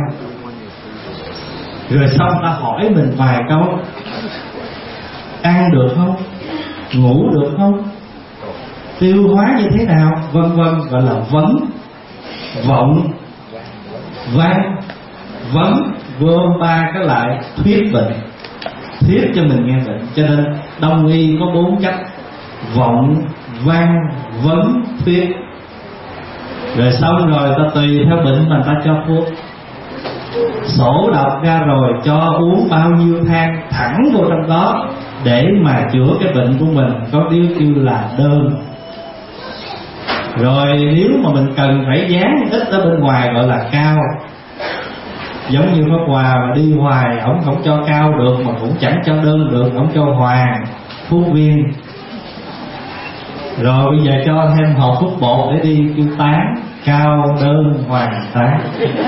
Speaker 5: Rồi xong ta hỏi mình vài câu: ăn được không, ngủ được không, tiêu hóa như thế nào, vân vân, gọi là vấn. Vọng, văn, vấn, gồm ba cái lại thuyết bệnh, thuyết cho mình nghe bệnh. Cho nên đông y có bốn cách: vọng, văn, vấn, thuyết. Rồi xong rồi ta tùy theo bệnh mà ta cho thuốc. Sổ độc ra rồi cho uống bao nhiêu thang thẳng vô trong đó để mà chữa cái bệnh của mình, có điều kêu là đơn. Rồi nếu mà mình cần phải dán ít ở bên ngoài gọi là cao. Giống như Pháp Hòa mà đi hoài, ổng không cho cao được, mà cũng chẳng cho đơn được, ổng cho hoàng, thuốc viên. Rồi bây giờ cho thêm hộp thuốc bột để đi kêu tán, cao, đơn, hoàng, tán.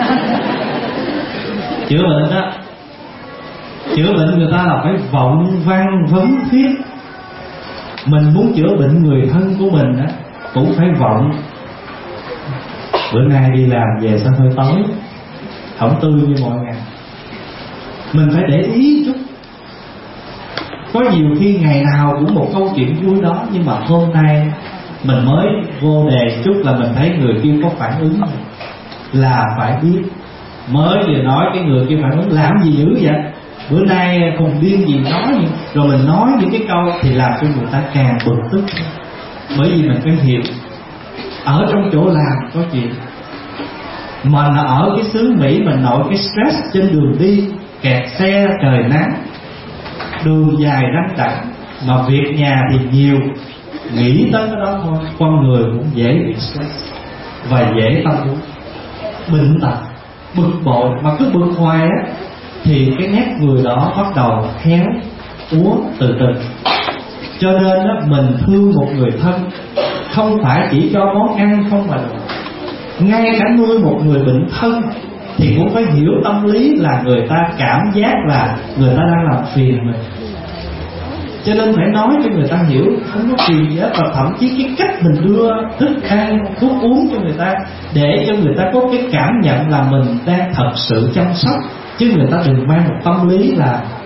Speaker 5: Chữa bệnh đó, chữa bệnh người ta là phải vọng, văn, vấn, thuyết. Mình muốn chữa bệnh người thân của mình đó, cũng phải vọng. Bữa nay đi làm về sao hơi tối, không tươi như mọi ngày. Mình phải để ý chút. Có nhiều khi ngày nào cũng một câu chuyện vui đó, nhưng mà hôm nay mình mới vô đề chút là mình thấy người kia có phản ứng, là phải biết. Mới vừa nói cái người kia phản ứng làm gì dữ vậy, bữa nay cùng điên gì nói gì. Rồi mình nói những cái câu thì làm cho người ta càng bực tức. Bởi vì mình phải hiểu, ở trong chỗ làm có chuyện, mình ở cái xứ Mỹ mình nội cái stress trên đường đi, kẹt xe, trời nắng, đường dài răng đặng, mà việc nhà thì nhiều, nghĩ tới cái đó thôi, con người cũng dễ bị stress và dễ tâm lý, bệnh tật, bực bội. Mà cứ bực hoài á thì cái nét người đó bắt đầu héo úa từ từ. Cho nên đó, mình thương một người thân không phải chỉ cho món ăn không mà được, ngay cả nuôi một người bệnh thân thì cũng phải hiểu tâm lý là người ta cảm giác là người ta đang làm phiền mình. Cho nên phải nói cho người ta hiểu, không có phiền gì hết. Và thậm chí cái cách mình đưa thức ăn, thuốc uống cho người ta, để cho người ta có cái cảm nhận là mình đang thật sự chăm sóc, chứ người ta đừng mang một tâm lý là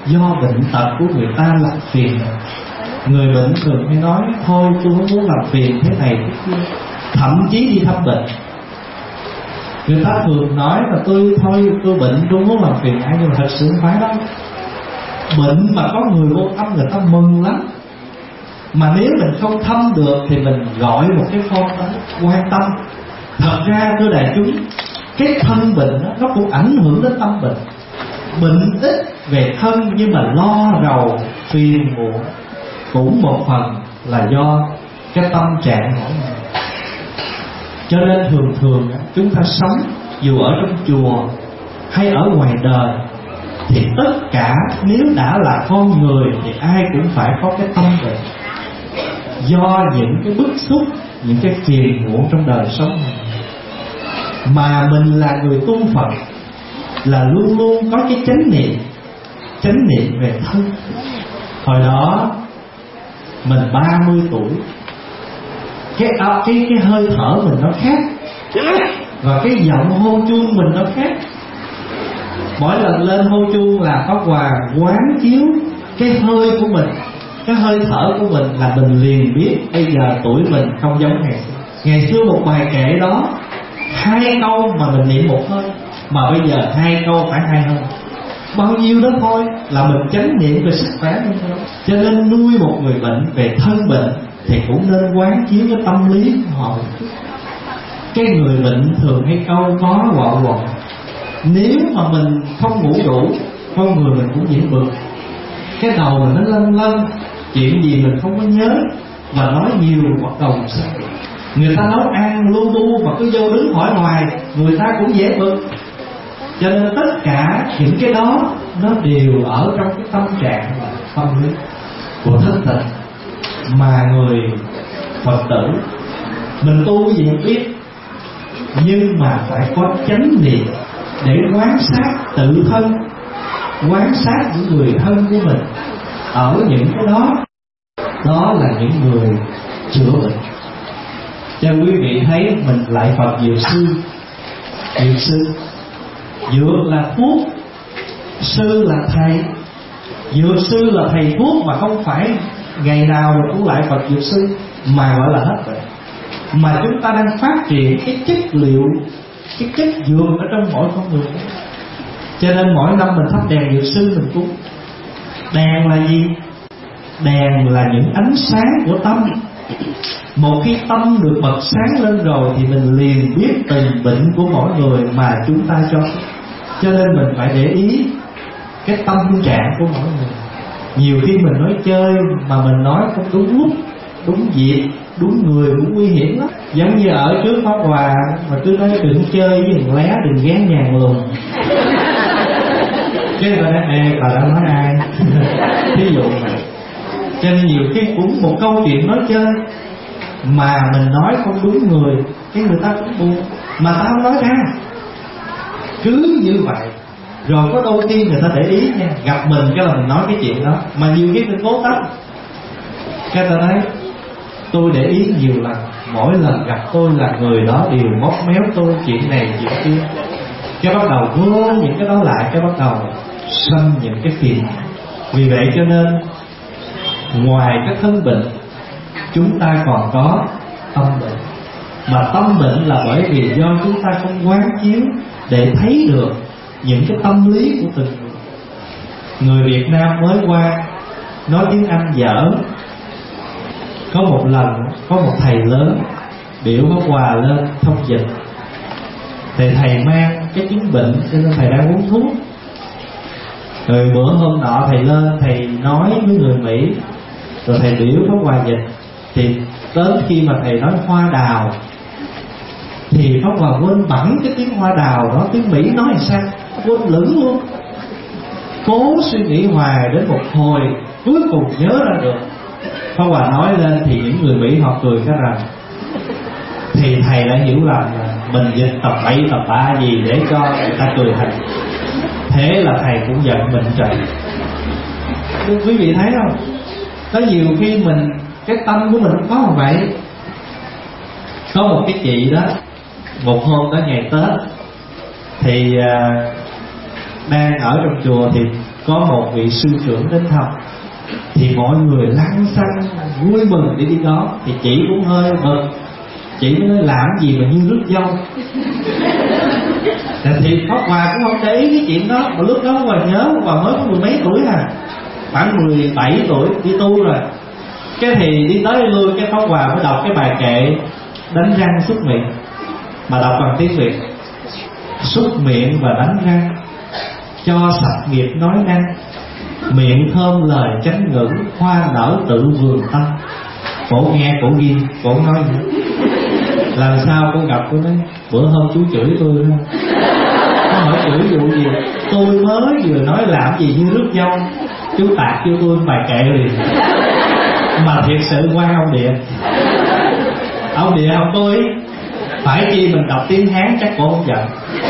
Speaker 5: do bệnh tật của người ta làm phiền. Người bệnh thường hay nói thôi tôi không muốn làm phiền thế này thế kia, thậm chí đi thăm bệnh. Người ta thường nói là tôi thôi tôi bệnh tôi muốn làm phiền ai, nhưng mà thật sự không phải đâu. Bệnh mà có người vô thăm người ta mừng lắm. Mà nếu mình không thăm được thì mình gọi một cái phone đó quan tâm. Thật ra thưa đại chúng, cái thân bệnh đó, nó cũng ảnh hưởng đến tâm bệnh. Bệnh ít về thân nhưng mà lo rầu phiền muộn cũng một phần là do cái tâm trạng mỗi ngày. Cho nên thường thường chúng ta sống dù ở trong chùa hay ở ngoài đời thì tất cả nếu đã là con người thì ai cũng phải có cái tâm bệnh, do những cái bức xúc, những cái phiền muộn trong đời sống này. Mà mình là người tu Phật là luôn luôn có cái chánh niệm, chánh niệm về thân. Hồi đó mình ba mươi tuổi, cái cái cái hơi thở mình nó khác, và cái giọng hô chuông mình nó khác. Mỗi lần lên hô chuông là Pháp Hòa quán chiếu cái hơi của mình, cái hơi thở của mình là mình liền biết bây giờ tuổi mình không giống ngày xưa. Ngày xưa một bài kệ đó hai câu mà mình niệm một hơi, mà bây giờ hai câu phải hai hơi. Bao nhiêu đó thôi là mình chánh niệm về sức khỏe mình thôi. Cho nên nuôi một người bệnh về thân bệnh thì cũng nên quán chiếu cái tâm lý của họ. Cái người bệnh thường hay câu có quạo quọ. Nếu mà mình không ngủ đủ, con người mình cũng dễ bực, cái đầu mình nó lân lân, chuyện gì mình không có nhớ, và nói nhiều bắt đầu sao. Người ta nấu ăn lu bu mà cứ vô đứng hỏi hoài, người ta cũng dễ bực. Cho nên tất cả những cái đó nó đều ở trong cái tâm trạng và tâm lý của thân tịnh. Mà người Phật tử mình tu gì không biết, nhưng mà phải có chánh niệm để quan sát tự thân, quan sát những người thân của mình ở những cái đó. Đó là những người chữa bệnh. Cho quý vị thấy mình lại Phật Diệu Sư. Diệu Sư, dược là thuốc, sư là thầy. Dược sư là thầy thuốc, mà không phải ngày nào mình cũng lại Phật Dược Sư, mà gọi là hết bệnh. Mà chúng ta đang phát triển cái chất liệu, cái chất dược ở trong mỗi con người. Cho nên mỗi năm mình thắp đèn Dược Sư mình cúng. Đèn là gì? Đèn là những ánh sáng của tâm. Một khi tâm được bật sáng lên rồi thì mình liền biết tình bệnh của mỗi người mà chúng ta cho. Cho nên mình phải để ý cái tâm trạng của mỗi người. Nhiều khi mình nói chơi mà mình nói không đúng lúc, đúng dịp, đúng người cũng nguy hiểm lắm. Giống như ở trước Pháp Hòa mà cứ nói đừng chơi với thằng lé, đừng ghé nhàn lùn. Cái người ta nói ê bà đã nói ai. Ví dụ này. Cho nên nhiều khi cũng một câu chuyện nói chơi mà mình nói không đúng người, cái người ta cũng buồn, mà ta không nói ra. Cứ như vậy. Rồi có đôi khi người ta để ý nha, gặp mình cái là mình nói cái chuyện đó, mà nhiều khi mình cố tách. Cái ta nói tôi để ý nhiều lần, mỗi lần gặp tôi là người đó đều móc méo tôi chuyện này chuyện kia. Cái bắt đầu gom những cái đó lại, cái bắt đầu sanh những cái phiền. Vì vậy cho nên ngoài cái thân bệnh, chúng ta còn có tâm bệnh. Mà tâm bệnh là bởi vì do chúng ta không quán chiếu để thấy được những cái tâm lý của từng người. Người Việt Nam mới qua nói tiếng Anh dở. Có một lần có một thầy lớn biểu Pháp Hòa lên thông dịch, thì thầy mang cái chứng bệnh cho nên thầy đang uống thuốc. Rồi bữa hôm nọ thầy lên thầy nói với người Mỹ, rồi thầy biểu Pháp Hòa dịch. Thì đến khi mà thầy nói hoa đào thì Pháp Hòa quên bẵng cái tiếng hoa đào đó, tiếng Mỹ nói làm sao quên lửng luôn. Cố suy nghĩ hoài đến một hồi cuối cùng nhớ ra được. Pháp Hòa nói lên thì những người Mỹ họ cười cái rằng thì thầy đã hiểu lầm là mình dịch tập bậy tập bạ gì để cho người ta cười thầy. Thế là thầy cũng giận mình trời. Quý vị thấy không? Có nhiều khi mình cái tâm của mình không có như vậy. Có một cái chị đó, một hôm đó ngày Tết thì uh, đang ở trong chùa thì có một vị sư trưởng đến thăm, thì mọi người lăn xăng vui mừng để đi đó. Thì chị cũng hơi mừng, chị nói làm gì mà như rước dâu. Thì Pháp Hòa cũng không để ý cái chuyện đó, mà lúc đó Pháp Hòa nhớ Pháp Hòa mới có mười mấy tuổi à, khoảng mười bảy tuổi đi tu rồi. Cái thì đi tới lui cái Pháp Hòa mới đọc cái bài kệ đánh răng súc miệng, mà đọc bằng tiếng Việt. Súc miệng và đánh răng, cho sạch nghiệp nói năng, miệng thơm lời chánh ngữ, hoa nở tự vườn tâm. Cổ nghe cổ ghi, cổ nói gì? Làm sao cô gặp cô nói bữa hôm chú chửi tôi đó. Nó hỏi chửi vụ gì? Tôi mới vừa nói làm gì như rước dâu, chú tạt cho tôi bài kệ liền. Mà thiệt sự qua ông Địa, ông Địa ông tôi phải chi mình đọc tiếng Hán chắc cổ không giận.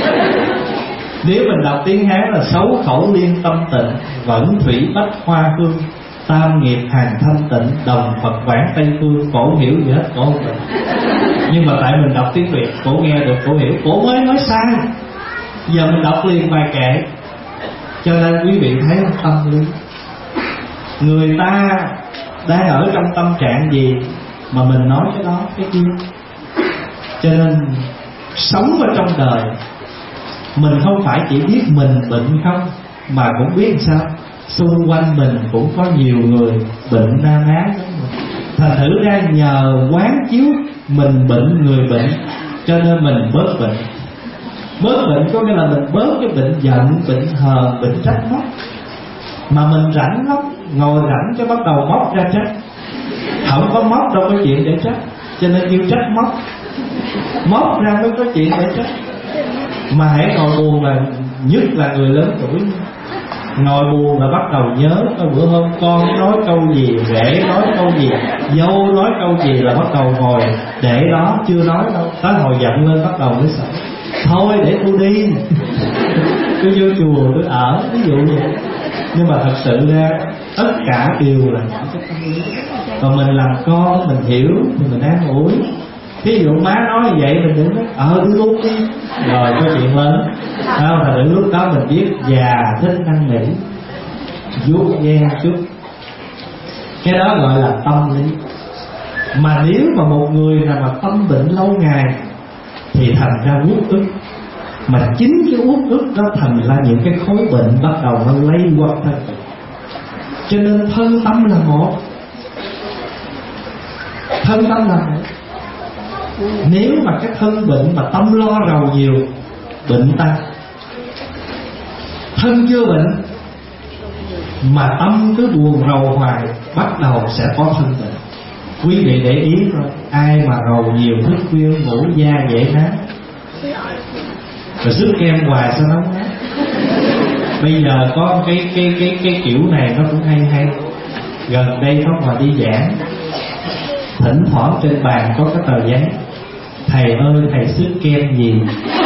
Speaker 5: Nếu mình đọc tiếng Hán là xấu khẩu liên tâm tịnh, vẫn thủy bách hoa hương, tam nghiệp hàng thanh tịnh, đồng Phật quảng Tây phương. Cổ hiểu gì hết, cổ không tịnh. Nhưng mà tại mình đọc tiếng Việt, cổ nghe được, cổ hiểu, cổ mới nói sai. Giờ mình đọc liền bài kệ. Cho nên quý vị thấy không, tâm lý người ta đang ở trong tâm trạng gì mà mình nói cái đó cái kia. Cho nên sống ở trong đời, mình không phải chỉ biết mình bệnh không, mà cũng biết sao xung quanh mình cũng có nhiều người bệnh na ná. Thành thử ra nhờ quán chiếu mình bệnh người bệnh, cho nên mình bớt bệnh. Bớt bệnh có nghĩa là mình bớt cái bệnh giận, bệnh hờn, bệnh trách móc. Mà mình rảnh lắm, ngồi rảnh cho bắt đầu móc ra trách. Không có móc đâu có chuyện để trách, cho nên kêu trách móc. Móc ra mới có chuyện để trách. Mà hãy ngồi buồn là, nhất là người lớn tuổi, ngồi buồn là bắt đầu nhớ bữa hôm con nói câu gì, rể nói câu gì, dâu nói câu gì, là bắt đầu ngồi để đó chưa nói đâu. Tới hồi giận lên bắt đầu mới sợ, thôi để tôi đi. Tôi vô chùa tôi ở, ví dụ vậy. Nhưng mà thật sự ra tất cả đều là những cái tâm lý. Còn mình làm con mình hiểu thì mình an ủi. Ví dụ má nói như vậy mình đừng nói ờ tôi luôn đi, rồi có chuyện lớn. Không, thật sự lúc đó mình biết già thích năn nỉ, vuốt ve chút. Cái đó gọi là tâm lý. Mà nếu mà một người nào mà tâm bệnh lâu ngày thì thành ra uất ức. Mà chính cái uất ức đó thành ra những cái khối bệnh bắt đầu nó lây qua thân. Cho nên thân tâm là một. Thân tâm là một. Nếu mà cái thân bệnh mà tâm lo rầu nhiều, bệnh tăng. Thân chưa bệnh mà tâm cứ buồn rầu hoài, bắt đầu sẽ có thân bệnh. Quý vị để ý thôi, ai mà rầu nhiều thức khuya ngủ da dễ nát, rồi sức kem hoài sao nóng nát. Bây giờ có cái cái cái cái kiểu này nó cũng hay hay. Gần đây có mà đi giảng, thỉnh thoảng trên bàn có cái tờ giấy: thầy ơi thầy sức kem gì?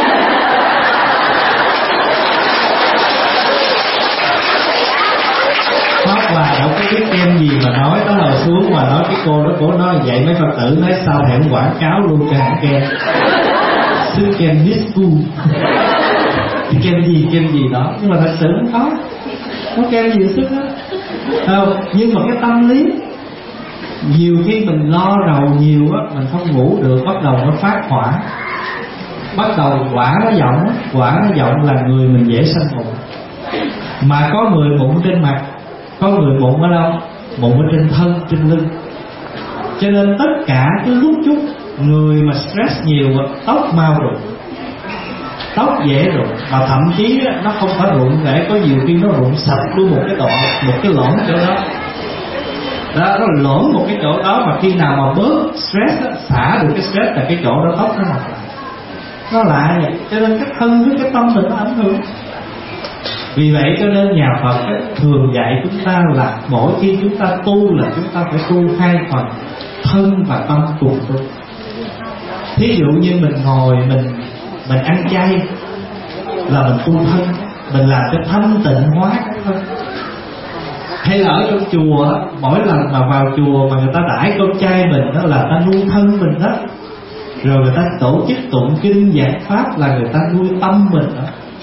Speaker 5: Pháp Hòa đâu có biết kem gì mà nói. Đó là xuống mà nói cái cô đó, cô nói vậy mấy Phật tử nói sao thèm quảng cáo luôn cho hãng kem. Sức kem Nisku. Kem gì kem gì đó. Nhưng mà thật sự không có. Có kem gì sức đó không? Nhưng mà cái tâm lý, nhiều khi mình lo rầu nhiều á, mình không ngủ được, bắt đầu nó phát hỏa. Bắt đầu quả nó giọng, quả nó giọng là người mình dễ sanh mụn. Mà có người mụn trên mặt, có người mụn ở đâu? Mụn ở trên thân, trên lưng. Cho nên tất cả cái lúc chút người mà stress nhiều, tóc mau rụng, tóc dễ rụng. Mà thậm chí nó không phải rụng để có nhiều khi nó rụng sạch luôn một cái đoạn, một cái lõm chỗ đó. Đó, nó lõm một cái chỗ đó, mà khi nào mà bớt stress á, xả được cái stress là cái chỗ đó tóc nó mọc lại. Nó lạ vậy. Cho nên cái thân với cái tâm mình nó ảnh hưởng. Vì vậy cho nên nhà Phật ấy, thường dạy chúng ta là mỗi khi chúng ta tu là chúng ta phải tu hai phần, thân và tâm cùng tu. Thí dụ như mình ngồi mình mình ăn chay là mình tu thân, mình làm cho thanh tịnh hóa cái thân. Hay là ở trong chùa, mỗi lần mà vào chùa mà người ta đãi cơm chay mình đó là ta nuôi thân mình đó. Rồi người ta tổ chức tụng kinh giảng pháp là người ta nuôi tâm mình đó.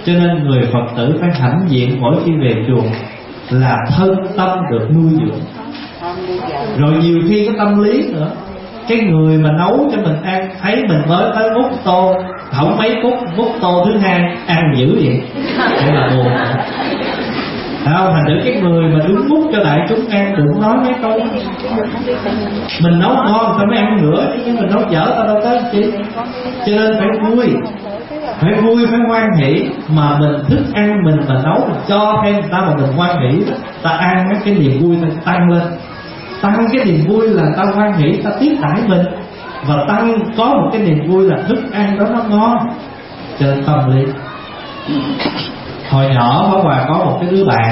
Speaker 5: Cho nên người Phật tử phải hãnh diện mỗi khi về chùa là thân tâm được nuôi dưỡng. Rồi nhiều khi cái tâm lý nữa, cái người mà nấu cho mình ăn thấy mình mới tới múc tô, không mấy phút múc tô thứ hai ăn dữ vậy, để là buồn. Phải không? Thành thử cái người mà đứng múc cho đại chúng ăn đừng nói mấy câu mình nấu ngon tao mới ăn nữa, chứ mình nấu dở tao đâu có chi. Cho nên phải vui, phải vui, phải hoan hỷ. Mà mình thức ăn mình mà nấu mình cho thêm người ta mà mình hoan hỷ, ta ăn cái niềm vui ta tăng lên. Tăng cái niềm vui là ta hoan hỷ, ta tiếp đãi mình. Và tăng có một cái niềm vui là thức ăn đó nó ngon. Cho nên tâm lý. Hồi nhỏ Pháp Hòa có một cái đứa bạn,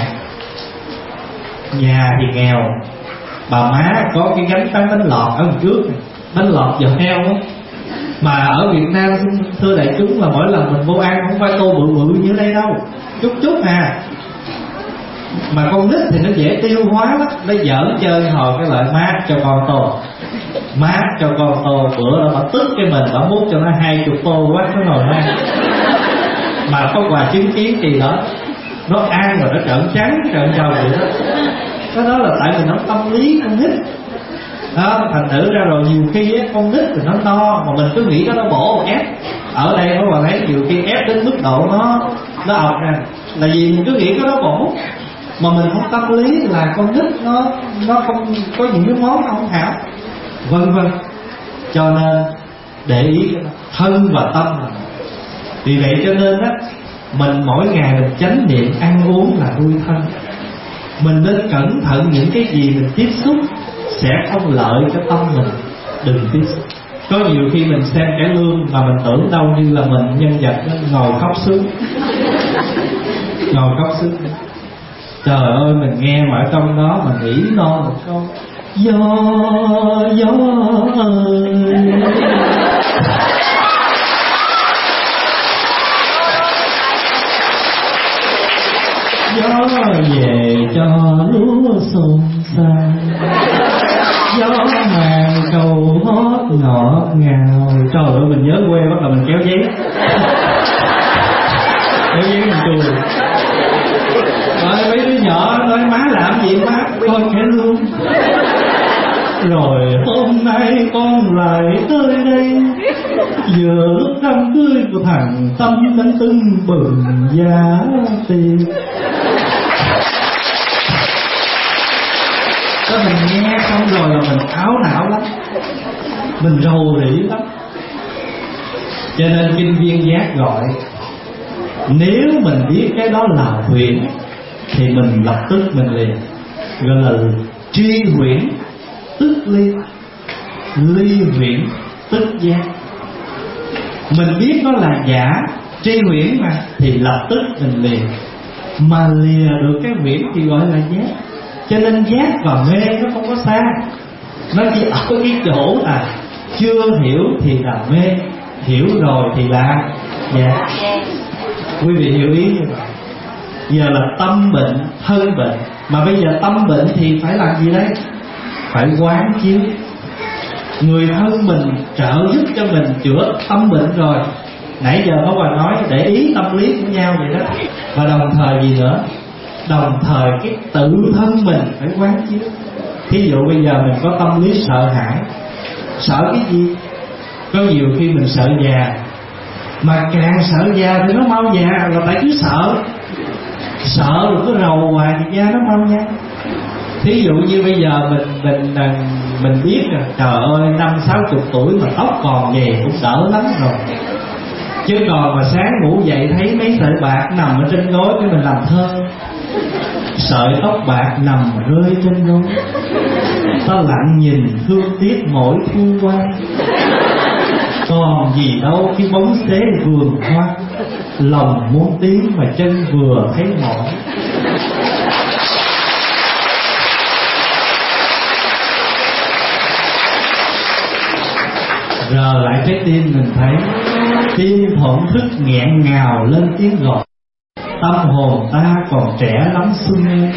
Speaker 5: nhà thì nghèo, bà má có cái gánh bán bánh lọt ở đằng trước, bánh lọt giò heo á. Mà ở Việt Nam thưa đại chúng là mỗi lần mình vô ăn không phải tô bự bự như đây đâu, chút chút à. Mà con nít thì nó dễ tiêu hóa lắm, nó giỡn chơi hồi cái loại mát cho con tô, mát cho con tô. Bữa đó bà tức cái mình, bà múc cho nó hai chục tô quá nó ngồi ăn. Mà có quà chứng kiến gì đó, nó ăn rồi nó trợn trắng trợn tròn vậy đó. Cái đó là tại vì nó tâm lý con nít đó. Thành thử ra rồi nhiều khi á, con nít thì nó no mà mình cứ nghĩ nó nó bổ ép. Ở đây các bạn thấy nhiều khi ép đến mức độ nó nó ọc ra, là vì mình cứ nghĩ cái đó bổ, mà mình không tâm lý là con nít nó nó không có những cái món nó không hảo, vân vân. Cho nên để ý thân và tâm là. Vì vậy cho nên á, mình mỗi ngày mình chánh niệm ăn uống là nuôi thân. Mình nên cẩn thận những cái gì mình tiếp xúc sẽ không lợi cho tâm mình, đừng tiếp xúc. Có nhiều khi mình xem cải lương mà mình tưởng đâu như là mình nhân vật ngồi khóc sướng, ngồi khóc sướng. Trời ơi, mình nghe mà ở trong đó mình nghĩ no một câu gió gió ơi, gió về cho lúa xôn xao, gió màng cầu hót ngọt ngào. Trời ơi, mình nhớ quê bắt đầu mình kéo giấy, kéo giấy mình cười. Rồi mấy đứa nhỏ nói má làm gì má, con kể luôn. Rồi hôm nay con lại tới đây, giờ lúc đám cưới của thằng Tâm đánh tưng bừng giá tiền. Đó, mình nghe xong rồi là mình áo não lắm, mình rầu rĩ lắm. Cho nên kinh viên giác gọi, nếu mình biết cái đó là huyễn thì mình lập tức mình liền, gọi là tri huyễn tức ly, ly huyễn tức giác. Mình biết nó là giả, tri huyễn mà, thì lập tức mình liền. Mà lìa được cái huyễn thì gọi là giác. Cho nên giác và mê nó không có xa, nó chỉ ở cái chỗ là chưa hiểu thì là mê, hiểu rồi thì là giác. Quý vị hiểu ý như vậy. Giờ là tâm bệnh, thân bệnh. Mà bây giờ tâm bệnh thì phải làm gì đấy? Phải quán chiếu. Người thân mình trợ giúp cho mình chữa tâm bệnh rồi. Nãy giờ có bà nói để ý tâm lý của nhau vậy đó. Và đồng thời gì nữa? Đồng thời cái tự thân mình phải quán chiếu. Thí dụ bây giờ mình có tâm lý sợ hãi. Sợ cái gì? Có nhiều khi mình sợ già, mà càng sợ già thì nó mau già, là tại cứ sợ. Sợ rồi cứ rầu hoài thì da nó mau nhanh. Thí dụ như bây giờ mình mình mình biết rồi, trời ơi năm sáu chục tuổi mà tóc còn về cũng đỡ lắm rồi. Chứ còn mà sáng ngủ dậy thấy mấy sợi bạc nằm ở trên gối cái mình làm thơ. Sợi tóc bạc nằm rơi trên gối, ta lặng nhìn thương tiếc mỗi thu qua. Còn gì đâu khi bóng xế vườn hoa, lòng muốn tiếng mà chân vừa thấy mỏi. Rờ lại trái tim mình thấy, tim thổn thức nghẹn ngào lên tiếng gọi. Tâm hồn ta còn trẻ lắm xuân ơi.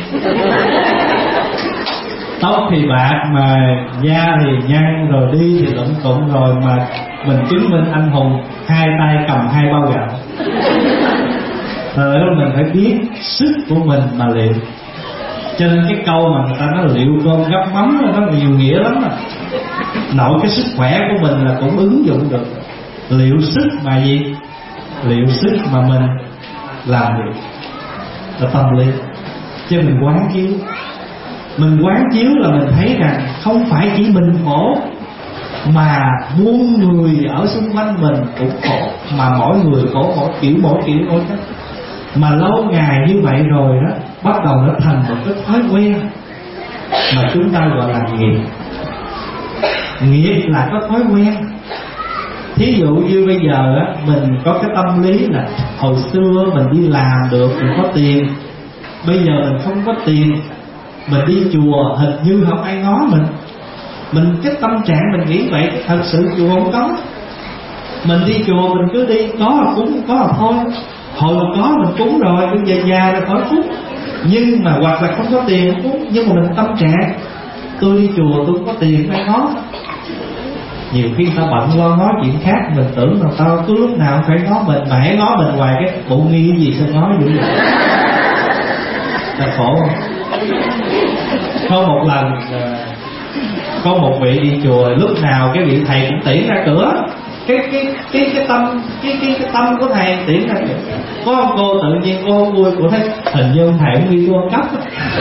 Speaker 5: Tóc thì bạc mà da thì nhăn, rồi đi thì lụm cụm rồi, mà mình chứng minh anh hùng hai tay cầm hai bao gạo. Rồi đó mình phải biết sức của mình mà liệu. Cho nên cái câu mà người ta nói liệu cơm gắp mắm nó nhiều nghĩa lắm à. Nội cái sức khỏe của mình là cũng ứng dụng được. Liệu sức mà gì? Liệu sức mà mình làm được là tâm lý. Chứ mình quán chiếu, mình quán chiếu là mình thấy rằng không phải chỉ mình khổ, mà muôn người ở xung quanh mình cũng khổ, mà mỗi người khổ mỗi kiểu mỗi kiểu mỗi cách. Mà lâu ngày như vậy rồi đó, bắt đầu nó thành một cái thói quen mà chúng ta gọi là nghiệp. Nghiệp là có thói quen. Thí dụ như bây giờ á, mình có cái tâm lý là hồi xưa mình đi làm được, mình có tiền. Bây giờ mình không có tiền, mình đi chùa hình như không ai ngó mình. Mình cái tâm trạng mình nghĩ vậy, thật sự chùa không có. Mình đi chùa mình cứ đi, có là cúng, có là thôi. Hồi mà có mình cúng rồi, bây giờ già rồi khỏi cúng. Nhưng mà hoặc là không có tiền cúng, nhưng mà mình tâm trạng tôi đi chùa tôi không có tiền phải ngó. Nhiều khi ta bận lo ngó chuyện khác, mình tưởng là tao cứ lúc nào phải ngó mình, mà hãy ngó mình hoài cái bộ nghi gì sao ngó dữ vậy. Ta khổ không? Có một lần có một vị đi chùa, lúc nào cái vị thầy cũng tiễn ra cửa. Cái cái cái cái tâm cái cái cái tâm của thầy tiễn ra cửa. Có ông cô tự nhiên cô không vui, cô thấy hình như thầy cũng đi tu cấp.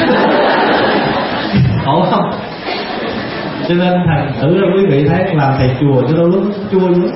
Speaker 5: Khổ không? Cho nên thành thử ra quý vị thấy làm thầy chùa cho đôi lúc chua nữa.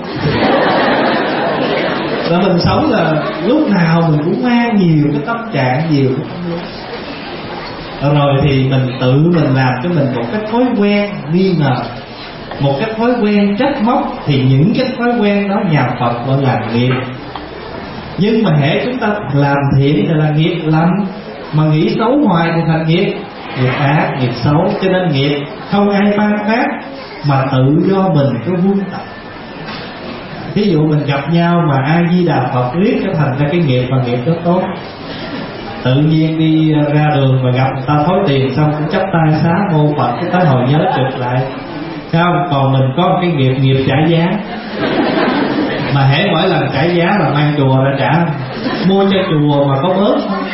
Speaker 5: Rồi mình sống là lúc nào mình cũng mang nhiều cái tâm trạng, nhiều cái tâm lý. Rồi thì mình tự mình làm cho mình một cái thói quen nghi ngờ, một cái thói quen trách móc. Thì những cái thói quen đó nhà Phật gọi là nghiệp. Nhưng mà hễ chúng ta làm thiện thì là nghiệp lành, mà nghĩ xấu hoài thì thành nghiệp nghiệp ác, nghiệp xấu. Cho nên nghiệp không ai ban phát, mà tự do mình có vuông tập. Ví dụ mình gặp nhau mà A Di Đà Phật riết cho thành ra cái nghiệp và nghiệp rất tốt. Tự nhiên đi ra đường mà gặp người ta thối tiền xong cũng chắp tay xá mô Phật, cái tới hồi nhớ trực lại. Sao? Còn mình có cái nghiệp nghiệp trả giá. Mà hễ mỗi lần trả giá là mang chùa ra trả. Mua cho chùa mà có bớt không?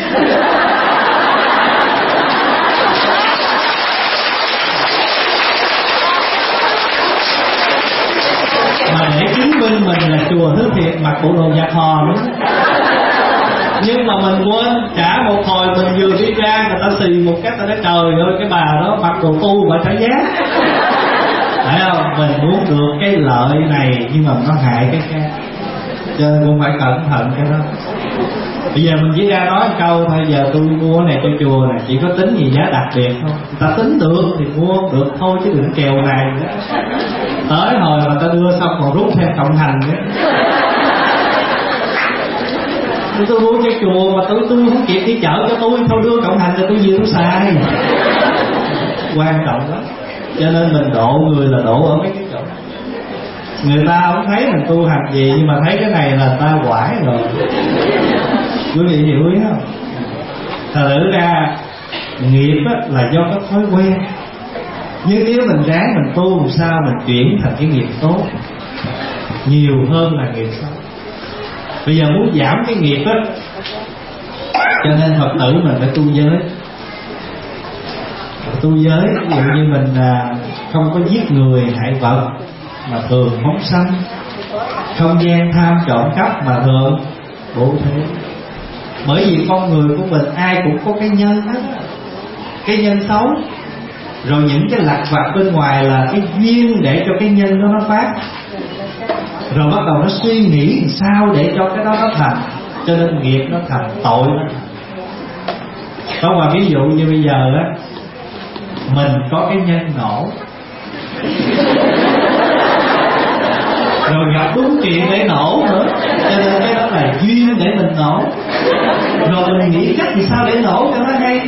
Speaker 5: Mà để chứng minh mình là chùa thứ thiệt mặc bộ đồ giặt hò nữa. Nhưng mà mình quên trả một hồi, mình vừa đi ra người ta xì một cái, ta nói trời ơi cái bà đó mặc đồ tu mà trả giá. Phải không? Mình muốn được cái lợi này nhưng mà nó hại cái khác, cho nên cũng phải cẩn thận cái đó. Bây giờ mình chỉ ra nói một câu thôi, giờ tôi mua này cho chùa này, chỉ có tính gì giá đặc biệt không? Người ta tính được thì mua được thôi, chứ đừng kèo này nữa. Tới hồi mà ta đưa xong còn rút thêm cộng hành nữa. Tôi mua cho chùa mà tôi tôi không kịp đi chợ cho tôi, thôi đưa cộng hành cho tôi gì tôi xài. Quan trọng lắm. Cho nên mình độ người là độ ở mấy cái chỗ. Người ta không thấy mình tu hành gì, nhưng mà thấy cái này là ta quải rồi. Quý vị hiểu ý không? Thật sự ra nghiệp là do cái thói quen. Nhưng nếu mình ráng mình tu làm sao mình chuyển thành cái nghiệp tốt nhiều hơn là nghiệp xấu. Bây giờ muốn giảm cái nghiệp á, cho nên Phật tử mình phải tu giới. Tu giới ví dụ như mình không có giết người hại vật mà thường phóng sanh, không gian tham trộm cắp mà thường bố thí. Bởi vì con người của mình ai cũng có cái nhân hết, cái nhân xấu. Rồi những cái lặt vặt bên ngoài là cái duyên để cho cái nhân đó nó phát. Rồi bắt đầu nó suy nghĩ sao để cho cái đó nó thành, cho nên nghiệp nó thành, tội nó thành. Có mà ví dụ như bây giờ á, mình có cái nhân nổ, rồi gặp đúng chuyện để nổ nữa, cho nên cái đó là duyên để mình nổ. Rồi mình nghĩ cách thì sao để nổ cho nó hay.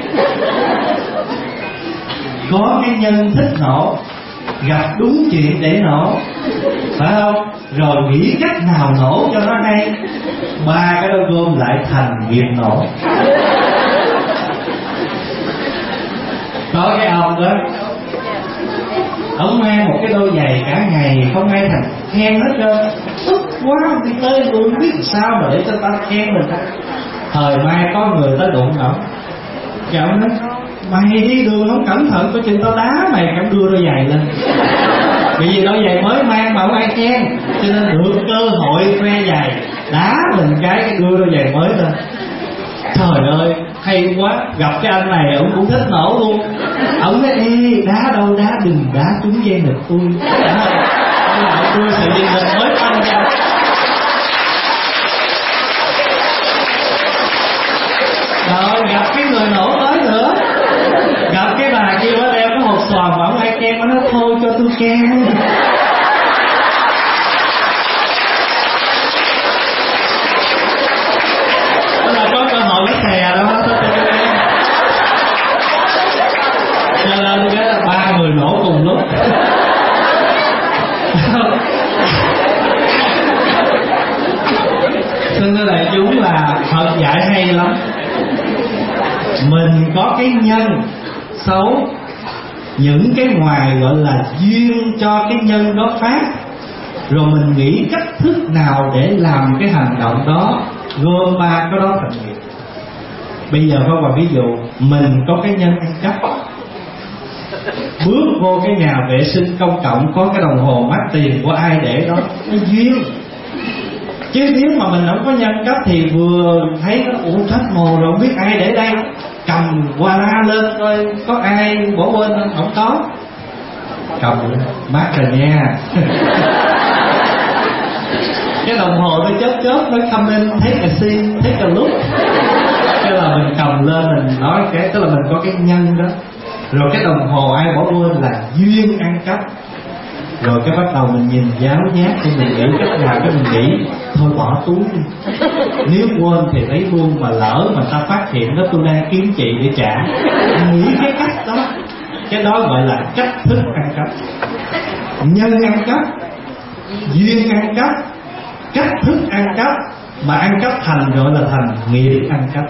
Speaker 5: Có cái nhân thích nổ, gặp đúng chuyện để nổ, phải không? Rồi nghĩ cách nào nổ cho nó hay. Ba cái đó gom lại thành nghiệp nổ. Có cái ông đó, ông mang một cái đôi giày cả ngày không ai thành khen hết trơn. Tức quá, đi tới tôi không biết sao mà để cho ta khen mình. Thời mai có người tới đụng ổng, cái ổng nói mày đi đường không cẩn thận có chừng tao đá mày, cảm đưa đôi giày lên. Bởi vì đôi giày mới mang mà không ai khen, cho nên được cơ hội khoe giày, đá mình cái cái đưa đôi giày mới lên. Trời ơi hay quá, gặp cái anh này ổng cũng thích nổ luôn. Ổng nói ê đá đâu đá, đừng đá trúng dây ngực tôi. Ổng đưa sợi dây ngực mới tăng ra. Rồi gặp cái người nổ tới nữa, gặp cái bà kia mới đeo cái hộp xoàn mà không ai ken, nó nói thôi cho tôi ken. Đó là có cơ hội nó xè đó, cho nên cái là ba người nổ cùng lúc. Xin thưa đại chúng là Phật dạy hay lắm. Mình có cái nhân xấu, những cái ngoài gọi là duyên cho cái nhân đó phát, rồi mình nghĩ cách thức nào để làm cái hành động đó, gom ba cái đó thành nghiệp. Bây giờ có một ví dụ, mình có cái nhân ăn cắp, bước vô cái nhà vệ sinh công cộng có cái đồng hồ mắc tiền của ai để đó, nó duyên. Chứ nếu mà mình không có nhân cấp thì vừa thấy nó ủa thất mồ rồi không biết ai để đây, cầm qua la lên coi có ai bỏ quên không, không có, cầm mát rồi nha. Cái đồng hồ nó chớp chớp nó come in take a scene take a look, cái là mình cầm lên mình nói cái tức là mình có cái nhân đó. Rồi cái đồng hồ ai bỏ quên là duyên ăn cắp. Rồi cái bắt đầu mình nhìn giáo giác thì mình nghĩ cách nào, cái mình nghĩ thôi bỏ túi đi, nếu quên thì lấy luôn, mà lỡ mà ta phát hiện đó tôi đang kiếm chị để trả. Nghĩ cái cách đó, cái đó gọi là cách thức ăn cắp. Nhân ăn cắp, duyên ăn cắp, cách thức ăn cắp, mà ăn cắp thành gọi là thành nghiệp ăn cắp.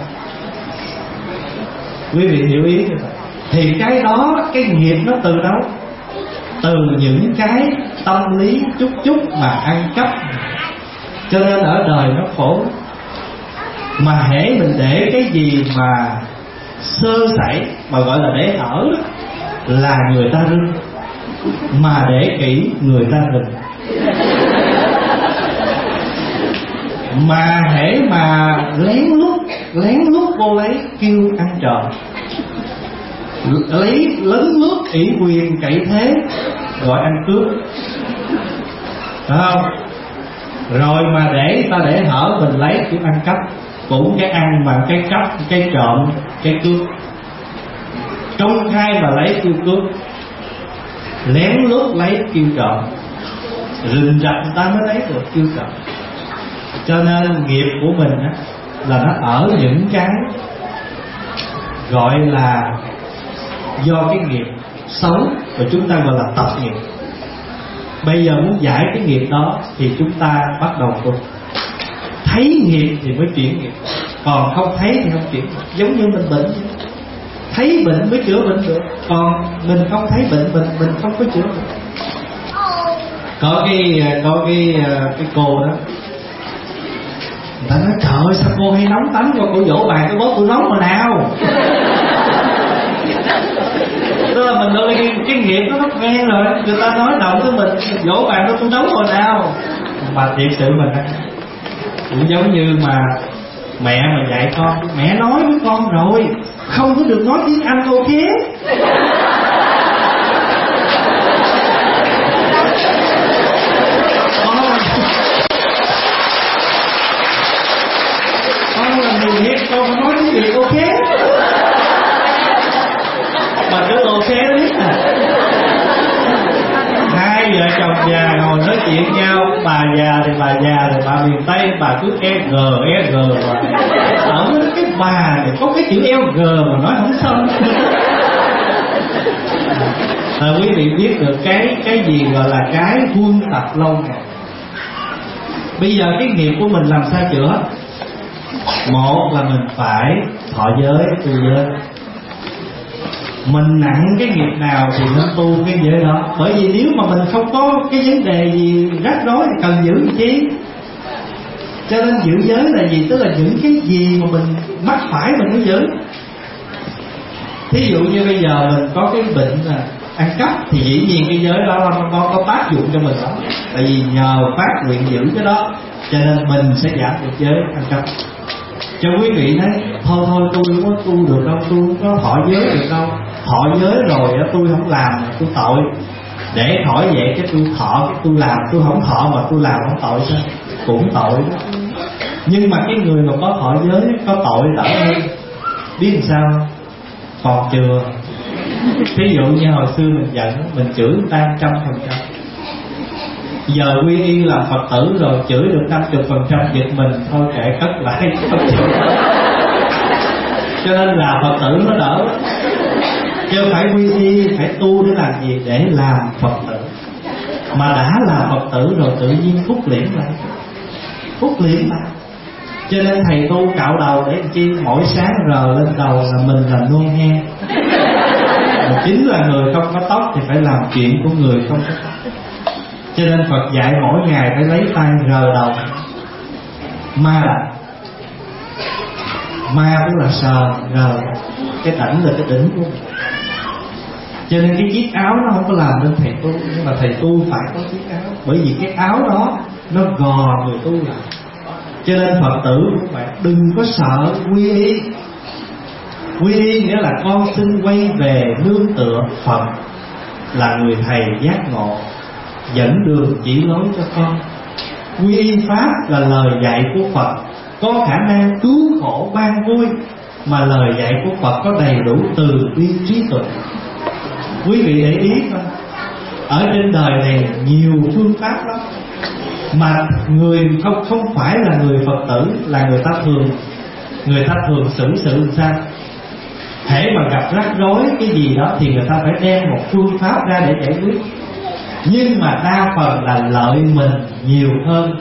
Speaker 5: Quý vị hiểu ý chưa? Thì cái đó, cái nghiệp nó từ đâu? Từ những cái tâm lý chút chút mà ăn cắp. Cho nên ở đời nó khổ. Mà hễ mình để cái gì mà sơ sẩy, mà gọi là để ở đó, là người ta rưng. Mà để kỹ người ta rừng. Mà hễ mà lén lút, lén lút vô lấy kêu ăn trộm, lấy lấn lướt ủy quyền cậy thế gọi ăn cướp, phải không? Rồi mà để ta để hở mình lấy kiểu ăn cắp, cũng cái ăn mà cái cắp, cái trộm, cái cướp. Công khai mà lấy kêu cướp, lén lút lấy kêu trộm, rình rập người ta mới lấy được kêu trộm. Cho nên nghiệp của mình á, là nó ở những cái gọi là do cái nghiệp xấu, và chúng ta gọi là tập nghiệp. Bây giờ muốn giải cái nghiệp đó thì chúng ta bắt đầu tu. Thấy nghiệp thì mới chuyển nghiệp, còn không thấy thì không chuyển. Giống như mình bệnh, thấy bệnh mới chữa bệnh được, còn mình không thấy bệnh, mình mình không có chữa bệnh. Có cái có cái cái cô đó, người ta nói trời ơi sao cô hay nóng tánh, cho cô vỗ bàn cái bóp tôi nóng mà nào. Tức là mình đôi cái, cái nghiệp nó nó quen rồi, người ta nói động tới mình, vỗ bàn đó tôi nóng rồi nào. Mà thiệt sự mình cũng giống như mà mẹ mà dạy con, mẹ nói với con rồi, không có được nói tiếng Anh ok. Con là người Việt, con phải nói tiếng Việt ok. Mà cứ ok đó biết à. Hai vợ chồng già ngồi nói chuyện nhau, bà già thì bà già thì bà miền Tây, bà cứ e gờ e gờ mà ở cái bà này có cái chữ eo gờ mà nói không xong. À, quý vị biết được cái cái gì gọi là cái huân tập lâu ngày. Bây giờ cái nghiệp của mình làm sao chữa? Một là mình phải thọ giới, tu giới. Mình nặng cái nghiệp nào thì nên tu cái giới đó. Bởi vì nếu mà mình không có cái vấn đề gì rắc rối thì cần giữ gì chi. Cho nên giữ giới là gì? Tức là những cái gì mà mình mắc phải mình mới giữ. Thí dụ như bây giờ mình có cái bệnh là ăn cắp, thì dĩ nhiên cái giới đó nó có, có tác dụng cho mình đó. Tại vì nhờ phát nguyện giữ cái đó, cho nên mình sẽ giảm được giới ăn cắp. Cho quý vị nói thôi thôi tôi không có tu được đâu, tôi không có thọ giới được đâu. Thọ giới rồi tôi không làm, tôi tội. Để khỏi vậy cái tôi thọ, cái tôi làm, tôi không thọ mà tôi làm không tội sao? Cũng tội đó. Nhưng mà cái người mà có thọ giới có tội đỡ hơn. Biết làm sao? Còn chừa. Ví dụ như hồi xưa mình giận, mình chửi người ta trăm phần trăm. Giờ quy y làm Phật tử rồi, chửi được năm mươi phần trăm giật mình, thôi kệ cất lại không chửi. Cho nên là Phật tử nó đỡ. Chứ phải quy y, phải tu để làm gì? Để làm Phật tử. Mà đã là Phật tử rồi tự nhiên phúc liễn lại, phúc liễn lại. Cho nên thầy tu cạo đầu để làm chi? Mỗi sáng rờ lên đầu là mình là nôn he. Mà chính là người không có tóc thì phải làm chuyện của người không có tóc. Cho nên Phật dạy mỗi ngày phải lấy tay rờ đầu. Ma là ma cũng là sờ rờ. Cái đỉnh là cái đỉnh của mình. Cho nên cái chiếc áo nó không có làm nên thầy tu. Nhưng mà thầy tu phải có chiếc áo. Bởi vì cái áo đó nó gò người tu lại. Cho nên Phật tử cũng vậy, đừng có sợ quy y. Quy y nghĩa là con xin quay về nương tựa Phật, là người thầy giác ngộ, dẫn đường chỉ lối cho con. Quy y pháp là lời dạy của Phật, có khả năng cứu khổ ban vui. Mà lời dạy của Phật có đầy đủ từ bi trí tuệ. Quý vị để ý không? Ở trên đời này nhiều phương pháp lắm. Mà người không không phải là người Phật tử, là người ta thường người ta thường xử sự làm sao? Hễ mà gặp rắc rối cái gì đó thì người ta phải đem một phương pháp ra để giải quyết. Nhưng mà đa phần là lợi mình nhiều hơn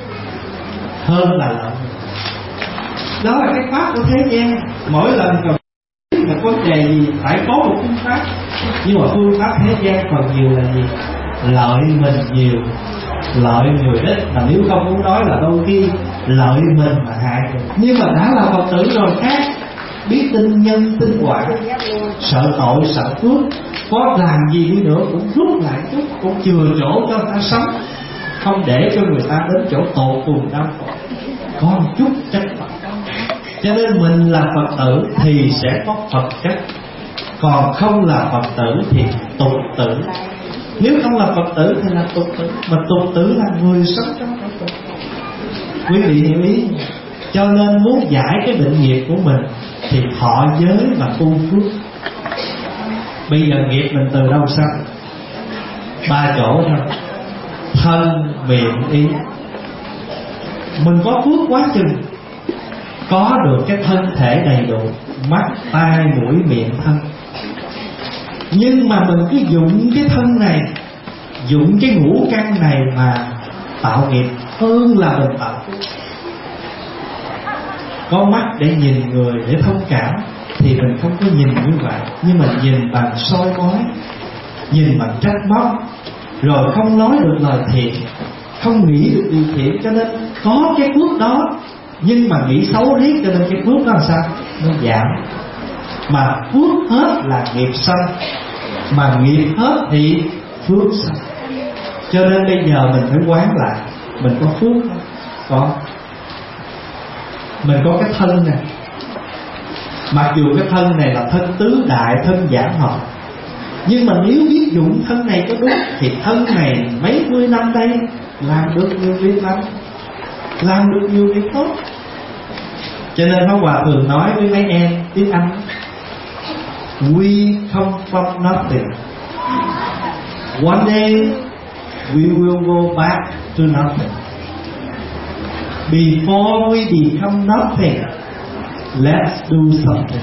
Speaker 5: hơn là lợi mình. Đó là cái pháp của thế gian. Mỗi lần gặp mà có vấn đề gì phải có một phương pháp. Nhưng mà phương pháp thế gian phần nhiều là gì? Lợi mình nhiều, lợi người ít. Mà nếu không muốn nói là đôi khi lợi mình mà hại mình. Nhưng mà đã là Phật tử rồi khác. Biết tin nhân tin quả, sợ tội sợ phước, có làm gì đi nữa cũng rút lại chút, cũng chừa chỗ cho người ta sống, không để cho người ta đến chỗ tột cùng đau khổ, có một chút trách phận. Cho nên mình là Phật tử thì sẽ có Phật chất, còn không là Phật tử thì tục tử. Nếu không là Phật tử thì là tục tử, mà tục tử là người sống trong Phật tử. Quý vị hiểu ý. Cho nên muốn giải cái bệnh nghiệp của mình thì thọ giới mà tu phước. Bây giờ nghiệp mình từ đâu sanh? Ba chỗ thôi: thân, miệng, ý. Mình có phước quá chừng, có được cái thân thể đầy đủ, mắt, tai, mũi, miệng, thân. Nhưng mà mình cứ dụng cái thân này, dụng cái ngũ căn này mà tạo nghiệp hơn là mình tạo phước. Có mắt để nhìn người, để thông cảm thì mình không có nhìn như vậy. Nhưng mà nhìn bằng soi mói, nhìn bằng trách móc, rồi không nói được lời thiện, không nghĩ được điều thiện. Cho nên có cái phước đó, nhưng mà nghĩ xấu riết, cho nên cái phước đó làm sao? Nó giảm. Mà phước hết là nghiệp sanh, mà nghiệp hết thì phước sanh. Cho nên bây giờ mình phải quán lại, mình có phước không? Có. Mình có cái thân này, mặc dù cái thân này là thân tứ đại, thân giảm hợp, nhưng mà nếu biết dụng thân này có đúng thì thân này mấy mươi năm đây làm được nhiều việc lắm, làm được nhiều việc tốt. Cho nên Pháp Hòa thường nói với mấy em tiếng Anh: We come from nothing, one day we will go back to nothing. Before we become nothing, let's do something.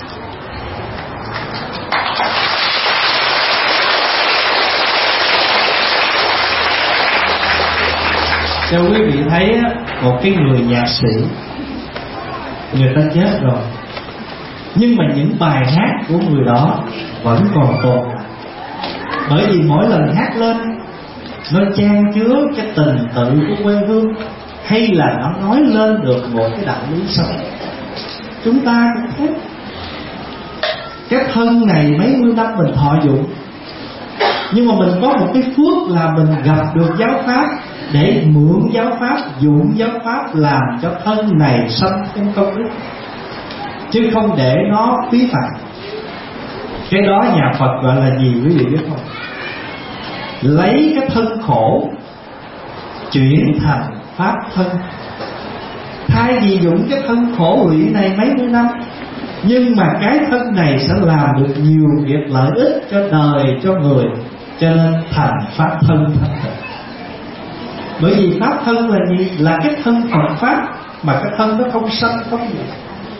Speaker 5: Cho quý vị thấy một cái người nhạc sĩ, người ta chết rồi, nhưng mà những bài hát của người đó vẫn còn tồn tại. Bởi vì mỗi lần hát lên, nó chan chứa cái tình tự của quê hương, hay là nó nói lên được một cái đạo lý sống. Chúng ta cũng thế. Cái thân này mấy mươi năm mình thọ dụng, nhưng mà mình có một cái phước là mình gặp được giáo pháp, để mượn giáo pháp, dụng giáo pháp làm cho thân này sanh thêm công đức, chứ không để nó phí phạm. Cái đó nhà Phật gọi là gì quý vị biết không? Lấy cái thân khổ chuyển thành pháp thân. Thay vì dụng cái thân khổ lụy này mấy mươi năm, nhưng mà cái thân này sẽ làm được nhiều việc lợi ích cho đời, cho người, cho nên thành pháp thân thanh tịnh. Bởi vì pháp thân là gì? Là cái thân Phật pháp, mà cái thân nó không sanh không diệt.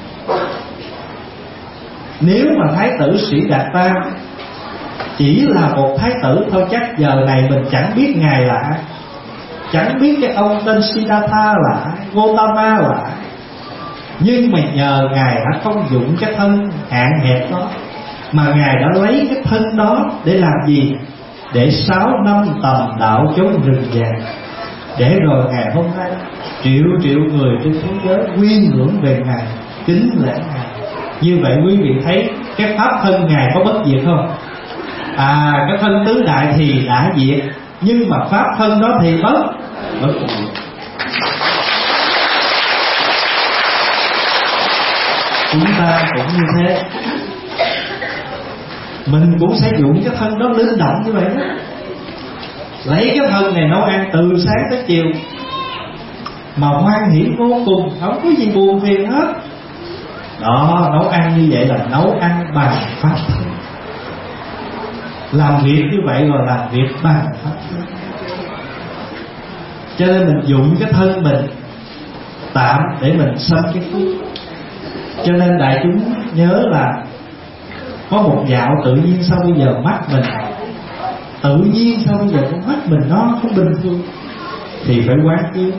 Speaker 5: Nếu mà Thái tử Sĩ Đạt Ta chỉ là một thái tử thôi, chắc giờ này mình chẳng biết ngài là ai, chẳng biết cái ông tên Siddhartha là ai, Gotama là ai. Nhưng mà nhờ ngài đã không dụng cái thân hạn hẹp đó, mà ngài đã lấy cái thân đó để làm gì? Để sáu năm tầm đạo chốn rừng vàng, để rồi ngày hôm nay triệu triệu người trên thế giới quy ngưỡng về ngài, kính lễ ngài. Như vậy quý vị thấy cái pháp thân ngài có bất diệt không? À, cái thân tứ đại thì đã diệt, nhưng mà pháp thân đó thì bất bất diệt. Chúng ta cũng như thế, mình cũng sẽ dụng cái thân đó linh động như vậy đó. Lấy cái thân này nấu ăn từ sáng tới chiều, mà hoan hỷ vô cùng, không có gì buồn phiền hết. Đó, nấu ăn như vậy là nấu ăn bằng pháp thân. Làm việc như vậy gọi là việc bằng pháp thân. Cho nên mình dụng cái thân mình tạm để mình sanh cái phước. Cho nên đại chúng nhớ là có một dạo tự nhiên sao bây giờ mắt mình, tự nhiên sao bây giờ con mắt mình nó không bình thường, thì phải quán chiếu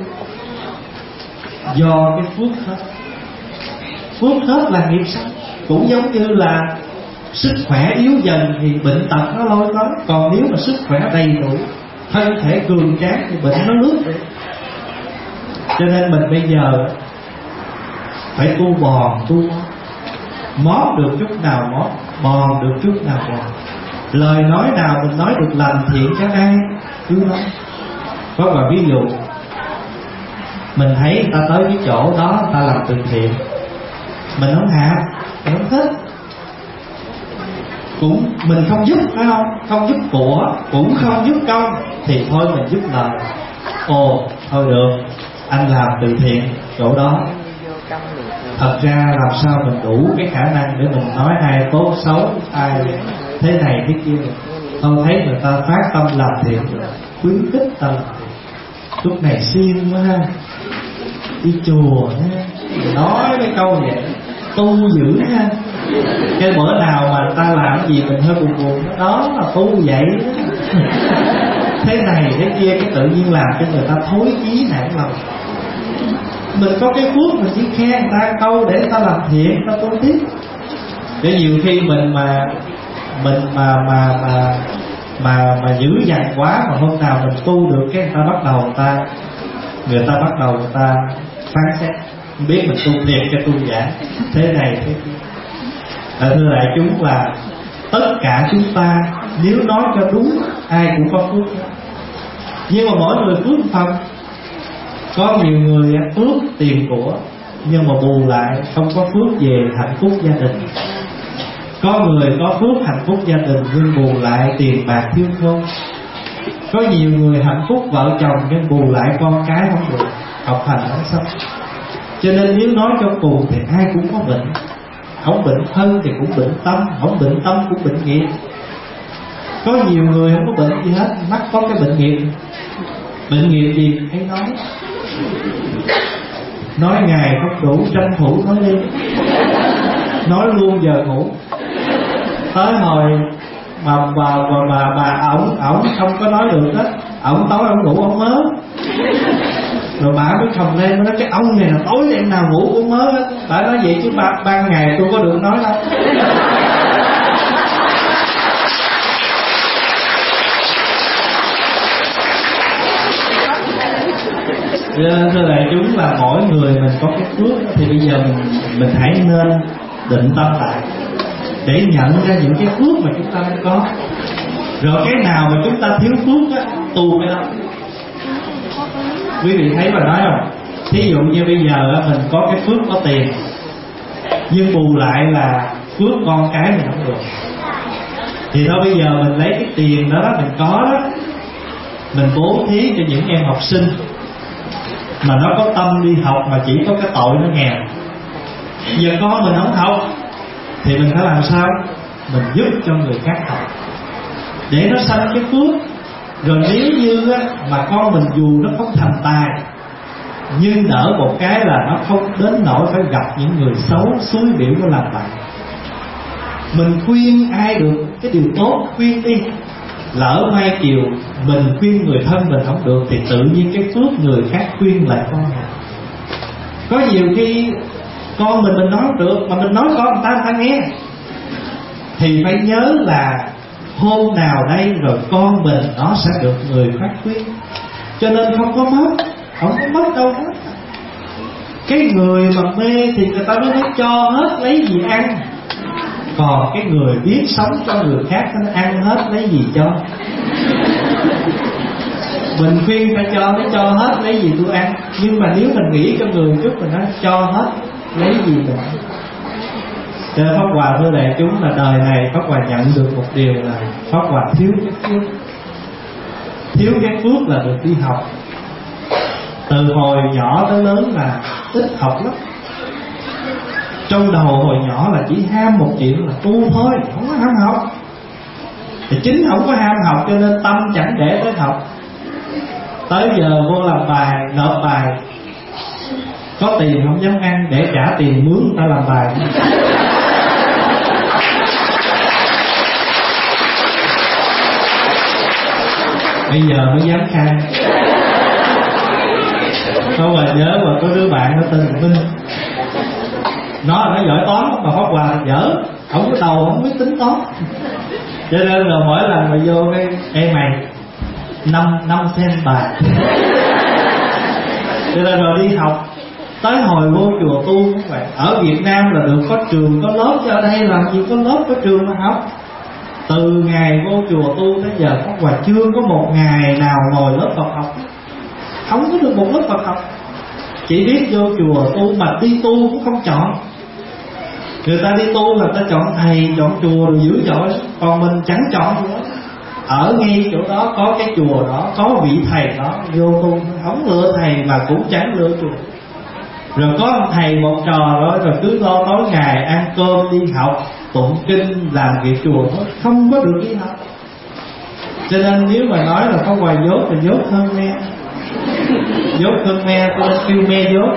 Speaker 5: do cái phước hết. Phước hết là nghiệp sanh. Cũng giống như là sức khỏe yếu dần thì bệnh tật nó lôi tới. Còn nếu mà sức khỏe đầy đủ, thân thể cường tráng thì bệnh nó lướt đi. Cho nên mình bây giờ phải tu bòn tu mót, mót được chút nào mót, bòn được chút nào bòn. Lời nói nào mình nói được lành thiện cho ai cứ nói. Có một ví dụ, mình thấy người ta tới cái chỗ đó, người ta làm từ thiện, mình không hạ, mình không thích, cũng mình không giúp, phải không? Không giúp của, cũng không giúp công, thì thôi mình giúp lời. Ồ, thôi được, anh làm từ thiện chỗ đó. Thật ra làm sao mình đủ cái khả năng để mình nói ai tốt xấu, ai thế này thế kia. Tôi thấy người ta phát tâm làm thiện, khuyến khích ta làm thiện. Lúc này siêng quá ha, đi chùa ha, nói cái câu vậy, tu dữ ha. Cái bữa nào mà ta làm gì mình hơi buồn buồn, đó là tu vậy đó. Thế này thế kia, cái tự nhiên làm cho người ta thối chí nản lòng. Mình có cái phước mình chỉ khen người ta câu để người ta làm thiện, người ta tu tiếp. Để nhiều khi mình mà mình mà mà mà mà mà dữ dằn quá, mà hôm nào mình tu được cái người ta bắt đầu người ta người ta bắt đầu người ta phán xét, không biết mình tu thiệt cho tu giả, thế này thế kia. À, thưa đại chúng là tất cả chúng ta nếu nói cho đúng, ai cũng có phước đó. Nhưng mà mỗi người phước phần. Có nhiều người phước tiền của, nhưng mà bù lại không có phước về hạnh phúc gia đình. Có người có phước hạnh phúc gia đình, nhưng bù lại tiền bạc thiếu thốn. Có nhiều người hạnh phúc vợ chồng, nhưng bù lại con cái không được, học hành không xong. Cho nên nếu nói cho cùng thì ai cũng có bệnh. Không bệnh thân thì cũng bệnh tâm, không bệnh tâm cũng bệnh nghiệp. Có nhiều người không có bệnh gì hết, mắc có cái bệnh nghiệp. Bệnh nghiệp gì hãy nói. Nói ngày không đủ, tranh thủ nói đi. Nói luôn giờ ngủ. Tới hồi mà bà bà bà, bà ổng ổng không có nói được đó, ổng tối ổng ngủ ổng mớ. Rồi bà mới khòng lên, mới nói cái ông này là tối đêm nào ngủ cũng mớ hết. Bà nói vậy chứ ban, ban ngày tôi có được nói đâu. Nên thưa đại chúng là mỗi người mình có cái phước, thì bây giờ mình mình hãy nên định tâm lại để nhận ra những cái phước mà chúng ta đang có, rồi cái nào mà chúng ta thiếu phước á, tu cái đó. Quý vị thấy mà nói không? Thí dụ như bây giờ mình có cái phước có tiền, nhưng bù lại là phước con cái mình không được, thì thôi bây giờ mình lấy cái tiền đó, đó mình có đó, mình bố thí cho những em học sinh mà nó có tâm đi học mà chỉ có cái tội nó nghèo. Giờ con mình không học thì mình phải làm sao? Mình giúp cho người khác học để nó sanh cái phước. Rồi nếu như á, mà con mình dù nó không thành tài, nhưng đỡ một cái là nó không đến nỗi phải gặp những người xấu xúi biểu nó làm bậy. Mình khuyên ai được cái điều tốt khuyên đi, lỡ mai chiều mình khuyên người thân mình không được thì tự nhiên cái phước người khác khuyên lại con mình. Có nhiều khi con mình mình nói không được mà mình nói con người ta người ta nghe, thì phải nhớ là hôm nào đây rồi con mình nó sẽ được người khác khuyên. Cho nên không có mất, không có mất đâu hết. Cái người mà mê thì người ta mới nói cho hết lấy gì ăn, còn cái người biết sống cho người khác nó ăn hết lấy gì cho. Mình khuyên ta cho nó cho hết lấy gì tôi ăn, nhưng mà nếu mình nghĩ cho người chút mình nói cho hết lấy gì mình ăn. Cho nên Pháp Hòa thưa đại chúng là đời này Pháp Hòa nhận được một điều là Pháp Hòa thiếu cái phước. Thiếu cái phước là được đi học. Từ hồi nhỏ tới lớn là ít học lắm. Trong đầu hồi nhỏ là chỉ ham một chuyện là tu thôi, không có ham học. Thì chính không có ham học cho nên tâm chẳng để tới học. Tới giờ vô làm bài, nộp bài, có tiền không dám ăn để trả tiền mướn người ta làm bài. Bây giờ mới dám khai. Không mà nhớ mà có đứa bạn nó tên Minh, nó nó giỏi toán mà Pháp Hòa dở, không có đầu không biết tính toán, cho nên là mỗi lần mà vô cái em mày năm năm sen bài. Cho nên rồi đi học tới hồi vô chùa tu cũng vậy. Ở Việt Nam là được có trường có lớp, cho ở đây làm gì có lớp có trường mà học. Từ ngày vô chùa tu tới giờ Pháp Hòa chưa có một ngày nào ngồi lớp Phật học, không có được một lớp Phật học. Chỉ biết vô chùa tu, mà đi tu cũng không chọn. Người ta đi tu là ta chọn thầy, chọn chùa rồi dữ dội, còn mình chẳng chọn gì hết. Ở ngay chỗ đó có cái chùa đó, có vị thầy đó, vô tu không lựa thầy mà cũng chẳng lựa chùa. Rồi có một thầy một trò đó, rồi cứ lo tối ngày ăn cơm đi học, tụng kinh làm việc chùa thôi, không có được đi học. Cho nên nếu mà nói là có hoài dốt thì dốt hơn me, dốt hơn me, tôi nên kêu me dốt.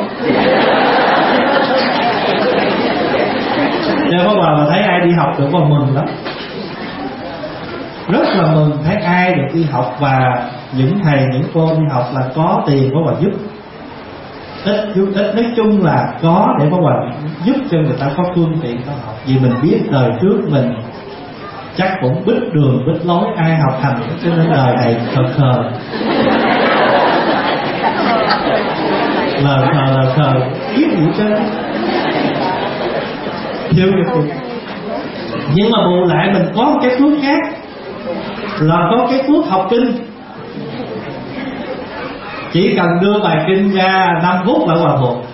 Speaker 5: Cho có bà mà thấy ai đi học được con mừng lắm, rất là mừng thấy ai được đi học. Và những thầy những cô đi học là có tiền có bà giúp, ít giúp ít, nói chung là có để có bà giúp cho người ta có phương tiện có học. Vì mình biết đời trước mình chắc cũng bích đường bích lối, ai học hành, cho nên đời này khờ khờ lờ khờ lờ khờ biết gì trơn, thiếu cái phước. Nhưng mà bù lại mình có một cái phước khác là có cái phước học kinh. Chỉ cần đưa bài kinh ra năm phút là hòa thuộc.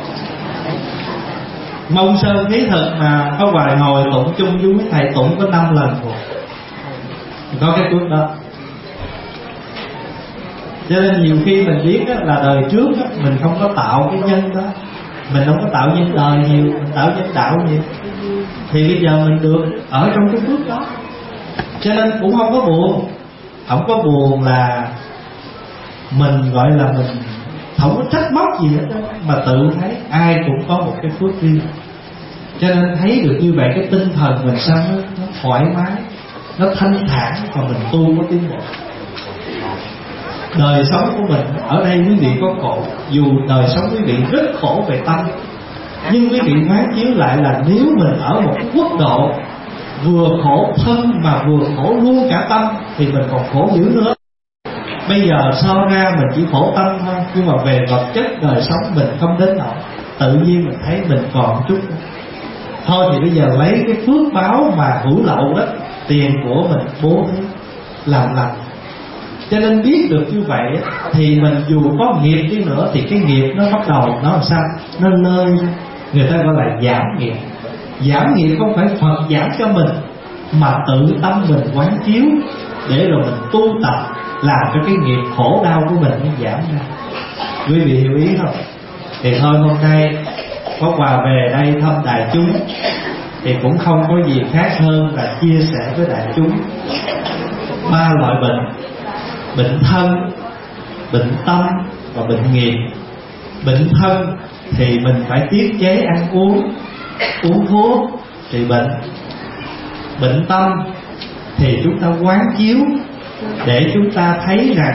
Speaker 5: Mông Sơn Thí Thực mà có bài ngồi tụng chung với mấy thầy tụng có năm lần thuộc, có cái phước đó. Cho nên nhiều khi mình biết đó, là đời trước đó, mình không có tạo cái nhân đó, mình không có tạo nhân đời nhiều, mình tạo nhân đạo nhiều, thì bây giờ mình được ở trong cái phước đó. Cho nên cũng không có buồn. Không có buồn là mình gọi là mình không có trách móc gì hết đó, mà tự thấy ai cũng có một cái phước riêng. Cho nên thấy được như vậy cái tinh thần mình sao nó, nó thoải mái, nó thanh thản, và mình tu có tiến bộ. Đời sống của mình ở đây quý vị có khổ, dù đời sống quý vị rất khổ về tâm, nhưng quý vị quán chiếu lại là nếu mình ở một quốc độ vừa khổ thân mà vừa khổ luôn cả tâm thì mình còn khổ dữ nữa. Bây giờ so ra mình chỉ khổ tâm thôi, nhưng mà về vật chất đời sống mình không đến nỗi. Tự nhiên mình thấy mình còn chút thôi thì bây giờ lấy cái phước báo mà hữu lậu đó, tiền của mình bố thí làm lành. Cho nên biết được như vậy thì mình dù có nghiệp đi nữa thì cái nghiệp nó bắt đầu nó làm sao, nó lơi. Người ta gọi là giảm nghiệp. Giảm nghiệp không phải Phật giảm cho mình, mà tự tâm mình quán chiếu để rồi mình tu tập làm cho cái nghiệp khổ đau của mình nó giảm ra. Quý vị hiểu ý không? Thì thôi hôm nay có quà về đây thăm đại chúng thì cũng không có gì khác hơn là chia sẻ với đại chúng ba loại bệnh: bệnh thân, bệnh tâm và bệnh nghiệp. Bệnh thân thì mình phải tiết chế ăn uống, uống thuốc trị bệnh. Bệnh tâm thì chúng ta quán chiếu để chúng ta thấy rằng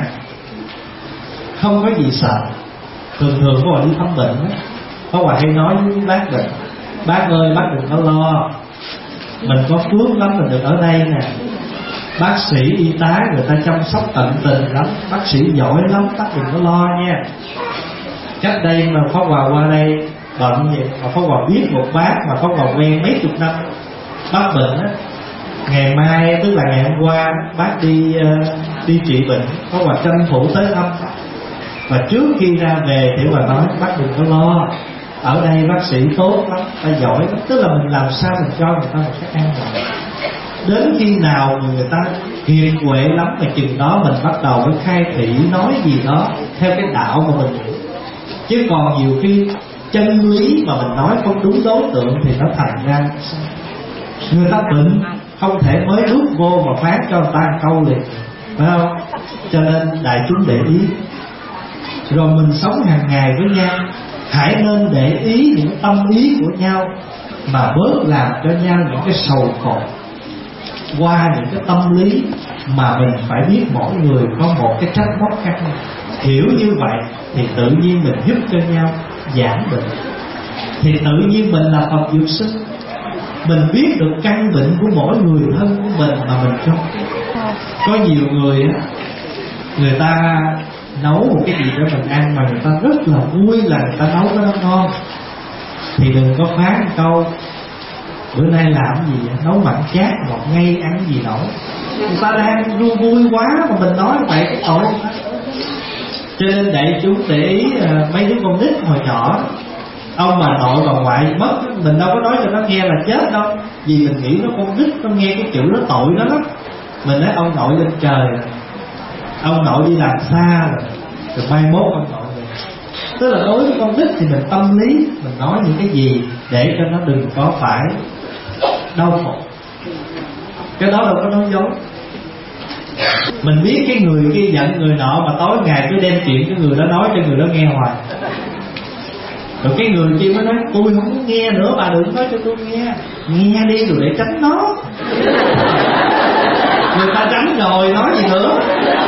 Speaker 5: không có gì sợ. Thường thường có đi thăm bệnh đó, có Hòa hay nói với bác bệnh: bác ơi, bác đừng có lo, mình có phước lắm mình được ở đây nè. Bác sĩ y tá người ta chăm sóc tận tình lắm, bác sĩ giỏi lắm, bác đừng có lo nha. Cách đây mà Pháp Hòa qua đây bệnh vậy mà Pháp Hòa biết một bác mà Pháp Hòa quen mấy chục năm, bác bệnh á, ngày mai tức là ngày hôm qua bác đi uh, đi trị bệnh, Pháp Hòa tranh thủ tới thăm. Và trước khi ra về thì Hòa nói: bác đừng có lo, ở đây bác sĩ tốt lắm, ta giỏi lắm. Tức là mình làm sao mình cho người ta một cách an toàn. Đến khi nào người ta hiền huệ lắm mà chừng đó mình bắt đầu với khai thị nói gì đó theo cái đạo mà mình hiểu. Chứ còn nhiều khi chân lý mà mình nói không đúng đối tượng thì nó thành ra người ta bệnh không thể mới bước vô mà phát cho người ta một câu liền, phải không? Cho nên đại chúng để ý. Rồi mình sống hàng ngày với nhau, hãy nên để ý những tâm ý của nhau mà bớt làm cho nhau những cái sầu khổ qua những cái tâm lý mà mình phải biết mỗi người có một cái trách móc khác nhau. Hiểu như vậy thì tự nhiên mình giúp cho nhau giảm bệnh. Thì tự nhiên mình là Phật Dược Sư, mình biết được căn bệnh của mỗi người thân của mình mà mình không. Có nhiều người á, người ta nấu một cái gì đó mình ăn mà người ta rất là vui là người ta nấu cái đó ngon, thì đừng có phán câu bữa nay làm gì vậy? Nấu mặn chát ngọt ngây ăn gì nổi. Người ta đang vui vui quá mà mình nói vậy cái tội. Cho nên đại chúng để ý mấy đứa con nít hồi nhỏ, ông bà nội bà ngoại mất, mình đâu có nói cho nó nghe là chết đâu, vì mình nghĩ nó con nít nó nghe cái chữ nó tội nó lắm. Mình nói ông nội lên trời, ông nội đi làm xa rồi, rồi mai mốt ông nội về. Tức là đối với con nít thì mình tâm lý, mình nói những cái gì để cho nó đừng có phải đau khổ. Cái đó đâu có nói dối. Mình biết cái người kia giận người nọ mà tối ngày cứ đem chuyện cái người đó nói cho người đó nghe hoài. Rồi cái người kia mới nói: tôi không muốn nghe nữa, bà đừng nói cho tôi nghe. Nghe đi rồi để tránh nó. Người ta tránh rồi nói gì nữa.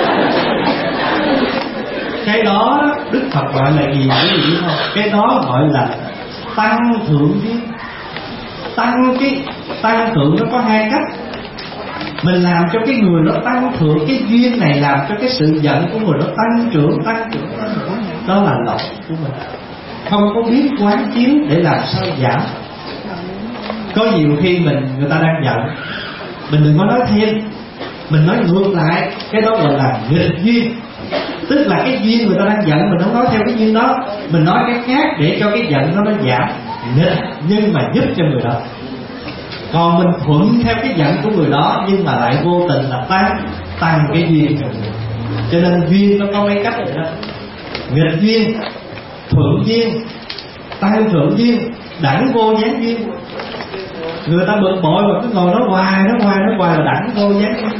Speaker 5: Cái đó Đức Phật gọi là gì quý vị biết không? Cái đó gọi là tăng thượng duyên. Tăng cái tăng thượng nó có hai cách. Mình làm cho cái người đó tăng thượng, cái duyên này làm cho cái sự giận của người đó tăng trưởng, tăng trưởng, tăng trưởng. Đó là lỗi của mình, không có biết quán chiếu để làm sao giảm. Có nhiều khi mình người ta đang giận, mình đừng có nói thêm, mình nói ngược lại. Cái đó gọi là nghịch duyên. Tức là cái duyên người ta đang giận, mình không nói theo cái duyên đó, mình nói cái khác để cho cái giận nó nó giảm. Nghịch nhưng mà giúp cho người đó. Còn mình thuận theo cái giận của người đó nhưng mà lại vô tình là tăng tăng cái duyên. Cho nên duyên nó có mấy cách vậy đó: nghịch duyên, thuận duyên, tăng thượng duyên, đẳng vô gián duyên. Người ta bực bội mà cứ ngồi nói hoài, nói hoài, nói hoài là đẳng vô gián duyên.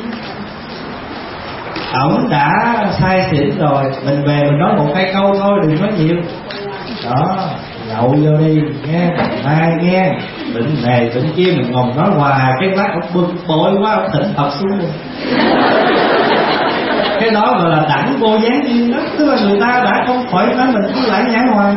Speaker 5: Ổng đã sai xỉn rồi, mình về mình nói một hai câu thôi, đừng nói nhiều. Đó, nhậu vô đi nghe, mai nghe, bệnh này bệnh kia, mình ngồi nói hoài, cái bác ông bực bội quá, ông thỉnh Phật xuống luôn. Cái đó gọi là đẳng vô gián duyên đó. Tức là người ta đã không khỏi nói mình cứ lải nhải hoài.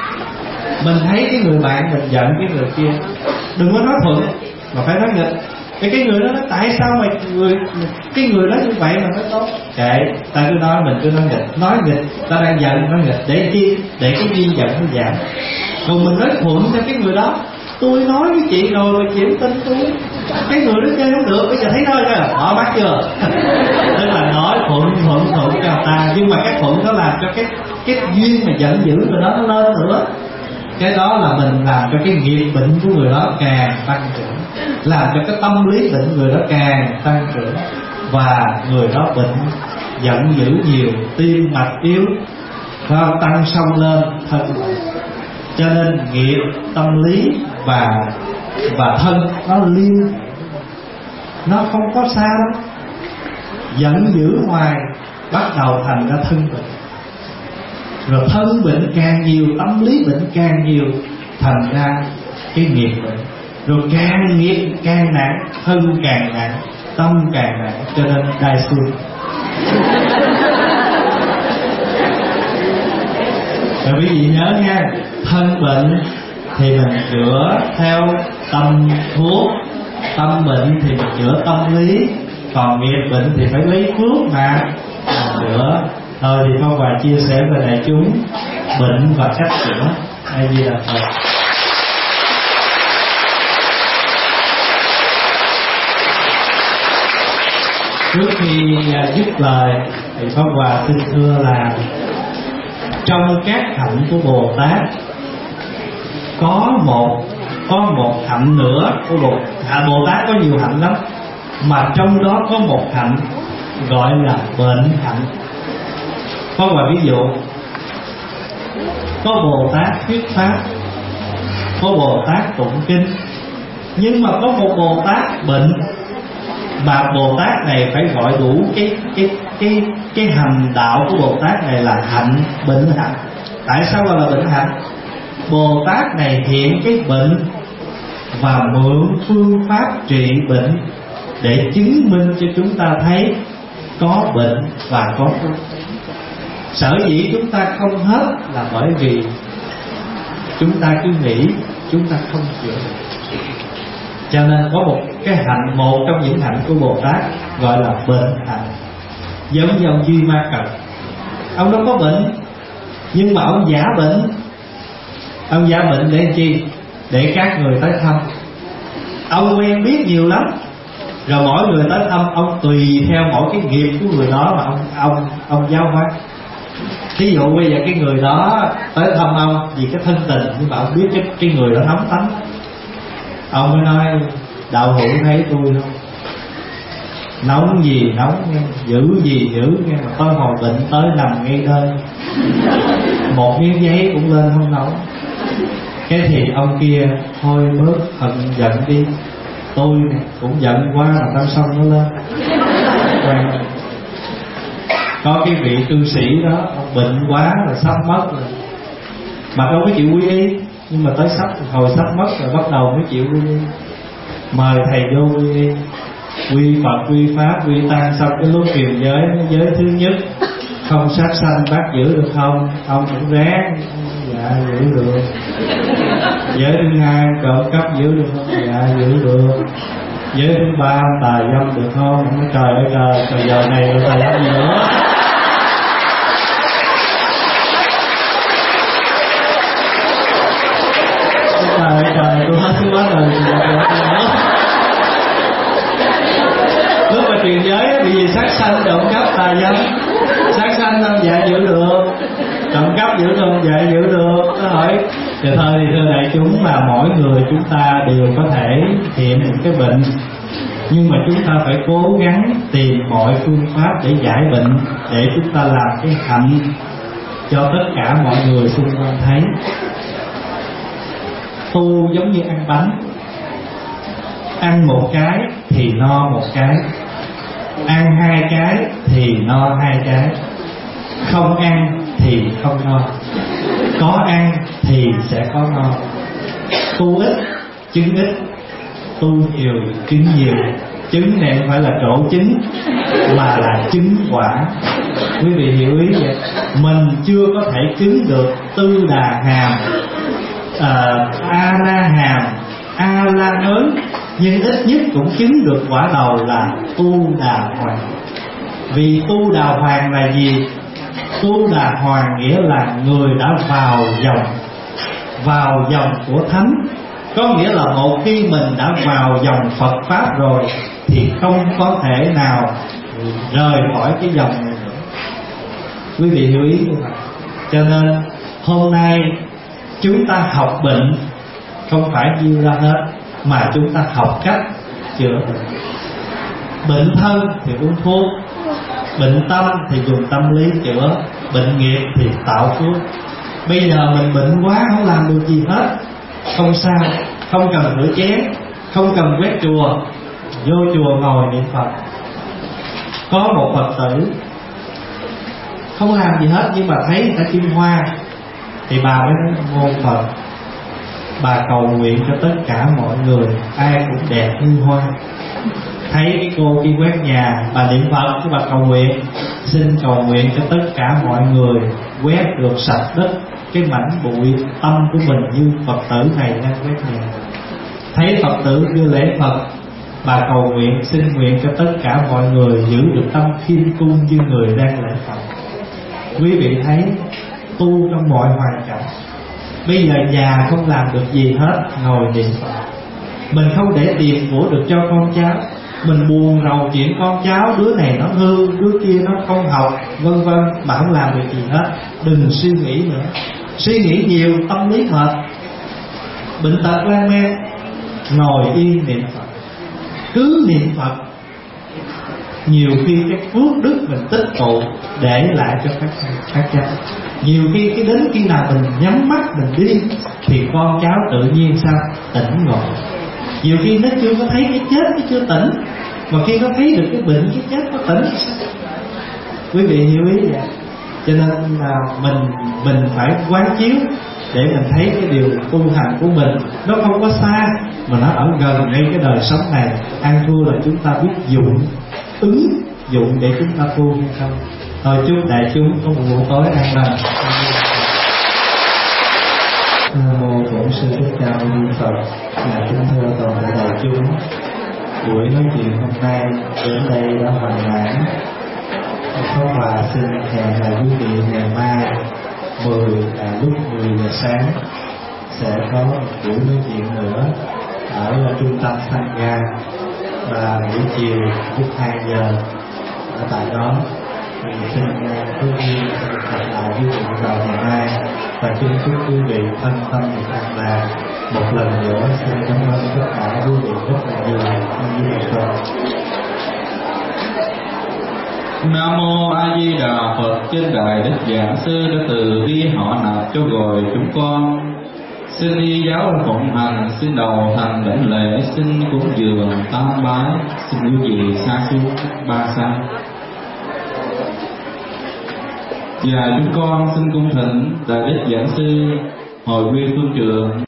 Speaker 5: Mình thấy cái người bạn mình giận cái người kia, đừng có nói thuận mà phải nói nghịch. Thì cái người đó nói tại sao mà người cái người đó như vậy mà nó tốt? Kệ, ta cứ nói mình cứ nói nghịch, nói nghịch, ta đang giận nói nghịch để chi? Để cái duyên giận nó giảm. Còn mình nói thuận theo cái người đó, tôi nói với chị rồi mà chị không tin tôi, cái người đó chơi không được, bây giờ thấy nói chưa, bỏ mắt chưa? Tức là nói thuận thuận thuận cho người ta, nhưng mà cái thuận đó làm cho cái cái duyên mà giận dữ rồi đó nó lên nữa. Cái đó là mình làm cho cái nghiệp bệnh của người đó càng tăng trưởng, làm cho cái tâm lý bệnh người đó càng tăng trưởng, và người đó bệnh giận dữ nhiều, tim mạch yếu, tăng sông lên thân. Cho nên nghiệp, tâm lý và và thân nó liên, nó không có xa đâu. Giận dữ hoài bắt đầu thành ra thân bệnh, rồi thân bệnh càng nhiều, tâm lý bệnh càng nhiều, thành ra cái nghiệp bệnh. Rồi càng nghiệp càng nặng, thân càng nặng, tâm càng nặng, cho nên đai xương. Rồi quý vị nhớ nha, thân bệnh thì mình chữa theo tâm thuốc, tâm bệnh thì mình chữa tâm lý, còn nghiệp bệnh thì phải lấy thuốc mà chữa. Thôi thì Pháp Hòa chia sẻ với đại chúng bệnh và cách chữa. A Di Đà Phật. Trước khi dứt lời thì Pháp Hòa xin thưa là trong các hạnh của Bồ Tát có một có một hạnh nữa của Bồ Tát. Bồ Tát có nhiều hạnh lắm, mà trong đó có một hạnh gọi là bệnh hạnh. Có một ví dụ, có Bồ Tát thuyết pháp, có Bồ Tát tụng kinh, nhưng mà có một Bồ Tát bệnh, mà Bồ Tát này phải gọi đủ cái cái cái cái hành đạo của Bồ Tát này là hạnh bệnh hạnh. Tại sao gọi là bệnh hạnh? Bồ Tát này hiện cái bệnh và mượn phương pháp trị bệnh để chứng minh cho chúng ta thấy có bệnh và có thuốc. Sở dĩ chúng ta không hết là bởi vì chúng ta cứ nghĩ chúng ta không chữa được. Cho nên có một cái hạnh, một trong những hạnh của Bồ Tát gọi là bệnh hạnh. Giống như ông Duy Ma Cật, ông đâu có bệnh, nhưng mà ông giả bệnh. Ông giả bệnh để chi? Để các người tới thăm. Ông quen biết nhiều lắm, rồi mỗi người tới thăm ông tùy theo mỗi cái nghiệp của người đó mà ông ông ông giáo hóa. Thí dụ bây giờ cái người đó tới thăm ông vì cái thân tình, nhưng mà ông biết cái, cái người đó nóng tánh, ông mới nói đạo hữu thấy tôi không, nóng gì nóng nghe, dữ gì dữ nghe, mà tôi hồi bệnh tới nằm ngay đây, một miếng giấy cũng lên không nổi. Cái thì ông kia thôi bớt hận giận đi, tôi nè cũng giận quá mà tao xong nó lên. Quen. Có cái vị cư sĩ đó, ông bệnh quá rồi sắp mất rồi, mà đâu có chịu quy y, nhưng mà tới sắp hồi sắp mất rồi bắt đầu mới chịu quy y. Mời thầy vô quy y, quy Phật, quy Pháp, quy Tăng. Xong cái lúc kiều giới, giới thứ nhất không sát sanh bác giữ được không? Ông cũng ráng, dạ giữ được. Giới thứ hai trộm cắp giữ được không? Dạ giữ được. Giới thứ ba tà dâm được không? Trời ơi trời, trời giờ này rồi tà dâm gì nữa? Trời ơi trời, tôi hết thứ quá rồi. Lúc mà truyền giới bị gì sát sanh, trộm cắp, tà dâm. Sát sanh không? Dạ giữ được. Trộm cắp giữ không? Dạ giữ được. Nó hỏi thì thôi thì thưa đại chúng là mỗi người chúng ta đều có thể hiện một cái bệnh, nhưng mà chúng ta phải cố gắng tìm mọi phương pháp để giải bệnh, để chúng ta làm cái hạnh cho tất cả mọi người xung quanh thấy. Tu giống như ăn bánh, ăn một cái thì no một cái, ăn hai cái thì no hai cái, không ăn thì không no, có ăn thì sẽ có no. Tu ít chứng ít, tu nhiều chứng nhiều. Chứng này không phải là trổ chứng mà là chứng quả. Quý vị hiểu ý vậy? Mình chưa có thể chứng được Tư Đà Hàm, uh, A La Hàm, A La Hớn, nhưng ít nhất cũng chứng được quả đầu là tu đà hoàng. Vì tu đà hoàng là gì? Tu đà hoàng nghĩa là người đã vào dòng, vào dòng của thánh. Có nghĩa là một khi mình đã vào dòng Phật Pháp rồi thì không có thể nào rời khỏi cái dòng này nữa. Quý vị lưu ý như vậy. Cho nên hôm nay chúng ta học bệnh không phải nhiêu ra hết, mà chúng ta học cách chữa bệnh. Bệnh thân thì uống thuốc, bệnh tâm thì dùng tâm lý chữa, bệnh nghiệp thì tạo phước. Bây giờ mình bệnh quá không làm được gì hết, không sao, không cần rửa chén, không cần quét chùa, vô chùa ngồi niệm Phật. Có một Phật tử không làm gì hết nhưng mà thấy cả kim hoa thì bà mới nói ngôn Phật, bà cầu nguyện cho tất cả mọi người ai cũng đẹp như hoa. Thấy cái cô khi quét nhà, bà niệm Phật, cái bà cầu nguyện, xin cầu nguyện cho tất cả mọi người quét được sạch đất cái mảnh bụi tâm của mình như Phật tử này đang quét nhà. Thấy Phật tử đưa lễ Phật, bà cầu nguyện xin nguyện cho tất cả mọi người giữ được tâm khiêm cung như người đang lễ Phật. Quý vị thấy tu trong mọi hoàn cảnh. Bây giờ già không làm được gì hết, ngồi niệm Phật. Mình không để tiền của được cho con cháu, mình buồn rầu chuyện con cháu, đứa này nó hư, đứa kia nó không học, vân vân, mà không làm được gì hết. Đừng suy nghĩ nữa. Suy nghĩ nhiều tâm lý mệt, bệnh tật lan man. Ngồi yên niệm Phật, cứ niệm Phật. Nhiều khi cái phước đức mình tích tụ để lại cho các các cháu. Nhiều khi cái đến khi nào mình nhắm mắt mình đi thì con cháu tự nhiên sao tỉnh ngộ. Nhiều khi nó chưa có thấy cái chết nó chưa tỉnh, mà khi nó thấy được cái bệnh cái chết nó tỉnh. Quý vị hiểu ý vậy? Cho nên là mình mình phải quán chiếu để mình thấy cái điều tu hành của mình nó không có xa, mà nó ở gần ngay cái đời sống này. Ăn thua là chúng ta biết dụng, ứng dụng để chúng ta tu hay không. Thôi chúc đại chúng có một buổi tối an lành. Nam mô Bổn Sư Thích Ca Mâu Ni Phật. Là kính thưa toàn thể đại chúng, buổi nói chuyện hôm nay đến đây đã hoàn mãn. Pháp Hòa xin hẹn lại quý vị ngày mai mười là lúc mười giờ sáng sẽ có một buổi nói chuyện nữa ở trung tâm Sangha, và buổi chiều lúc hai giờ ở tại đó. Thì xin quý vị gặp lại quý vị vào ngày mai, và xin chúc quý vị thân tâm được an lạc. Một lần nữa xin cảm ơn tất cả quý vị rất là nhiều.
Speaker 2: Nam mô A Di Đà Phật. Trên đài Đức Giảng Sư đã từ bi họ nạp cho gọi chúng con. Xin y giáo phụng hành, xin đầu thành đảnh lễ, xin cúng dường tam bái, xin quý vị xa xuống ba xa. Và chúng con xin cung thỉnh Đại Đức Giảng Sư hồi quy phương trường.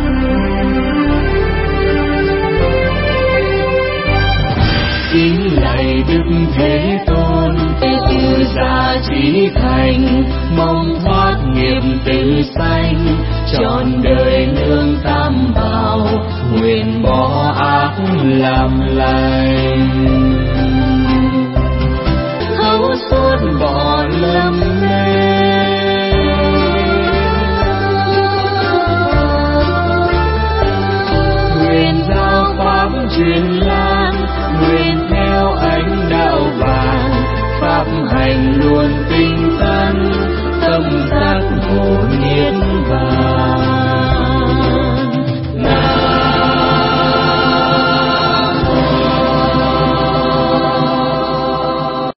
Speaker 6: Kính lạy Đức Thế Tôn, từ gia trí thành, mong thoát nghiệp tử sanh, trọn đời nương tam bảo, nguyện bỏ ác làm lành.